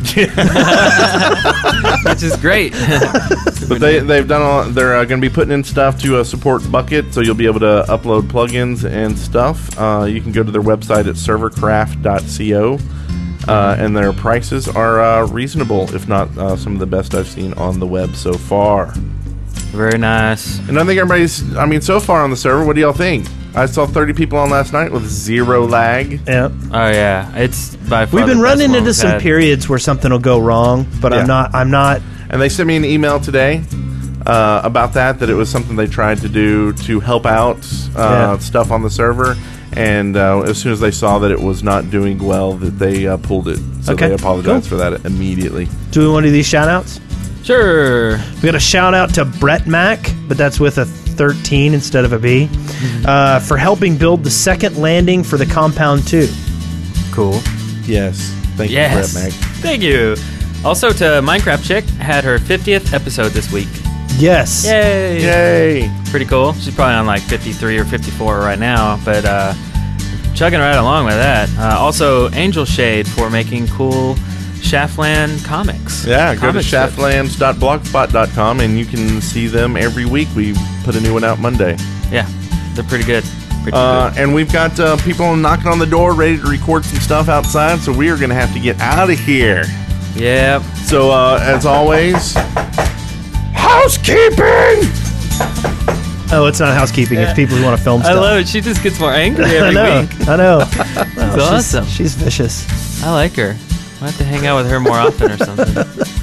[SPEAKER 4] Which is great.
[SPEAKER 3] But they they've done all, they're uh, going to be putting in stuff to uh, support Bucket, so you'll be able to upload plugins and stuff. Uh, you can go to their website at servercraft dot co, uh, and their prices are uh, reasonable, if not uh, some of the best I've seen on the web so far.
[SPEAKER 4] Very nice.
[SPEAKER 3] And I think everybody's. I mean, so far on the server, what do y'all think? I saw thirty people on last night with zero lag.
[SPEAKER 2] Yeah.
[SPEAKER 4] Oh yeah, it's by far
[SPEAKER 2] We've been
[SPEAKER 4] the best
[SPEAKER 2] running
[SPEAKER 4] one
[SPEAKER 2] into
[SPEAKER 4] we've
[SPEAKER 2] some
[SPEAKER 4] had.
[SPEAKER 2] periods where something will go wrong, but
[SPEAKER 3] Yeah.
[SPEAKER 2] I'm not. I'm not.
[SPEAKER 3] And they sent me an email today uh, about that, that it was something they tried to do to help out uh,
[SPEAKER 2] Yeah.
[SPEAKER 3] stuff on the server. And uh, as soon as they saw that it was not doing well, that they uh, pulled it. So
[SPEAKER 2] Okay,
[SPEAKER 3] they apologized
[SPEAKER 2] cool.
[SPEAKER 3] for that immediately.
[SPEAKER 2] Do we want to do these shout outs?
[SPEAKER 4] Sure.
[SPEAKER 2] We got a shout out to Brett Mack, but that's with a thirteen instead of a B, uh, for helping build the second landing for the Compound two.
[SPEAKER 4] Cool.
[SPEAKER 3] Yes. Thank
[SPEAKER 4] Yes.
[SPEAKER 3] you, Brett Mac.
[SPEAKER 4] Thank you. Also to Minecraft Chick, had her fiftieth episode this week.
[SPEAKER 2] Yes.
[SPEAKER 4] Yay.
[SPEAKER 3] Yay.
[SPEAKER 4] Pretty cool. She's probably on like fifty-three or fifty-four right now, but uh, chugging right along with that. Uh, also, Angel Shade for making cool Shaftland comics.
[SPEAKER 3] Yeah, go
[SPEAKER 4] Comic
[SPEAKER 3] to
[SPEAKER 4] strips.
[SPEAKER 3] shaftlands dot blogspot dot com and you can see them every week. We put a new one out Monday.
[SPEAKER 4] Yeah, they're pretty good. Pretty
[SPEAKER 3] Uh,
[SPEAKER 4] good.
[SPEAKER 3] and we've got uh, people knocking on the door ready to record some stuff outside, so we are going to have to get out of here.
[SPEAKER 4] Yep.
[SPEAKER 3] So, uh, as always, housekeeping!
[SPEAKER 2] Oh, it's not housekeeping. It's people who want to film
[SPEAKER 4] I
[SPEAKER 2] stuff.
[SPEAKER 4] love it. She just gets more angry
[SPEAKER 2] I
[SPEAKER 4] every
[SPEAKER 2] know.
[SPEAKER 4] week.
[SPEAKER 2] I know.
[SPEAKER 4] That's
[SPEAKER 2] Well, she's-
[SPEAKER 4] awesome.
[SPEAKER 2] She's vicious.
[SPEAKER 4] I like her. I'll have to hang out with her more often or something.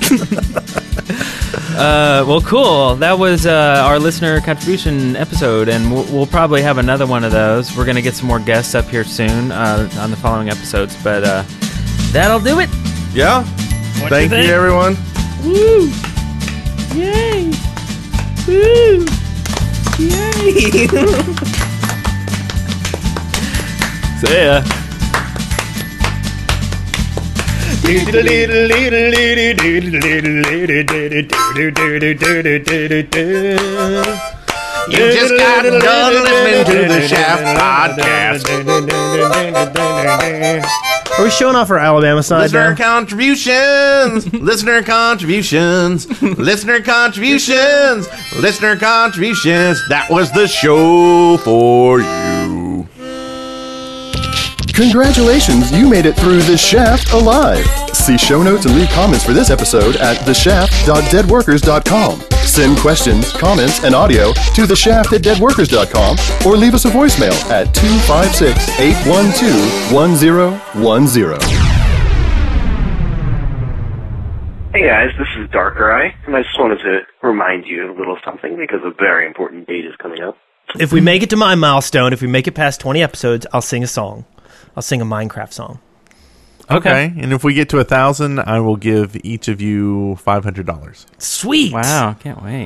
[SPEAKER 4] uh, well, cool. That was uh, our listener contribution episode, and we'll, we'll probably have another one of those. We're going to get some more guests up here soon uh, on the following episodes, but uh, that'll do it.
[SPEAKER 3] Yeah.
[SPEAKER 4] What
[SPEAKER 3] Thank
[SPEAKER 4] you
[SPEAKER 3] you,
[SPEAKER 4] think?
[SPEAKER 3] everyone.
[SPEAKER 4] Woo! Yay! Woo! Yay! See ya.
[SPEAKER 3] You just got done listening to the Shaft Podcast.
[SPEAKER 2] Are we showing off our Alabama side
[SPEAKER 3] Listener
[SPEAKER 2] there?
[SPEAKER 3] contributions, listener contributions, listener contributions, listener contributions. That was the show for you.
[SPEAKER 6] Congratulations, you made it through The Shaft alive. See show notes and leave comments for this episode at the shaft dot dead workers dot com. Send questions, comments, and audio to the shaft at dead workers dot com or leave us a voicemail at two five six, eight one two, one zero one zero.
[SPEAKER 15] Hey guys, this is Darker Eye, and I just wanted to remind you of a little something because a very important date is coming up.
[SPEAKER 2] If we make it to my milestone, if we make it past twenty episodes, I'll sing a song. I'll sing a Minecraft song.
[SPEAKER 3] Okay. And if we get to a thousand, I will give each of you five hundred dollars.
[SPEAKER 2] Sweet.
[SPEAKER 4] Wow, can't wait.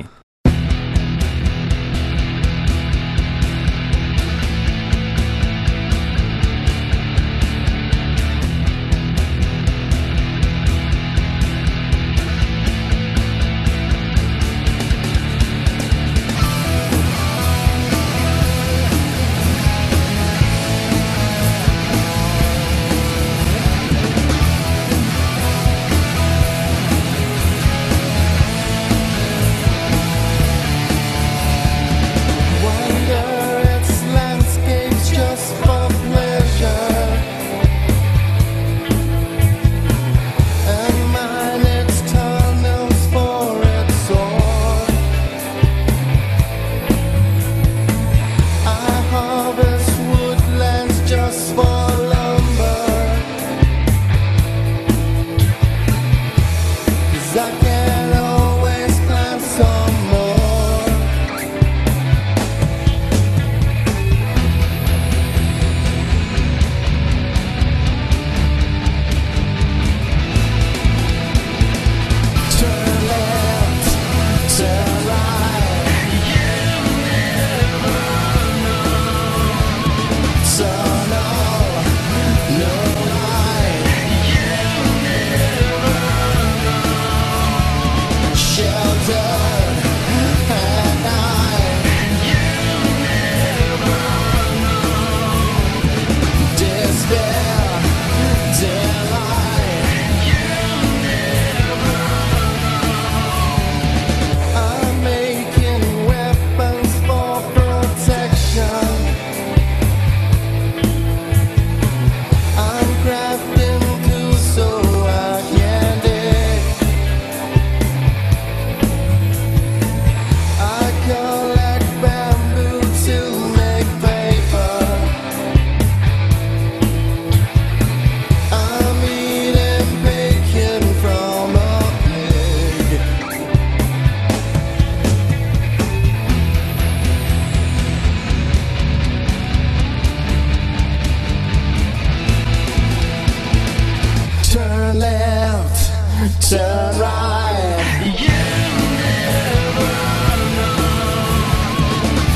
[SPEAKER 5] Turn right. You never know.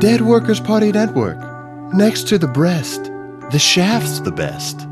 [SPEAKER 6] Dead Workers Party Network. Next to the breast, the shaft's the best.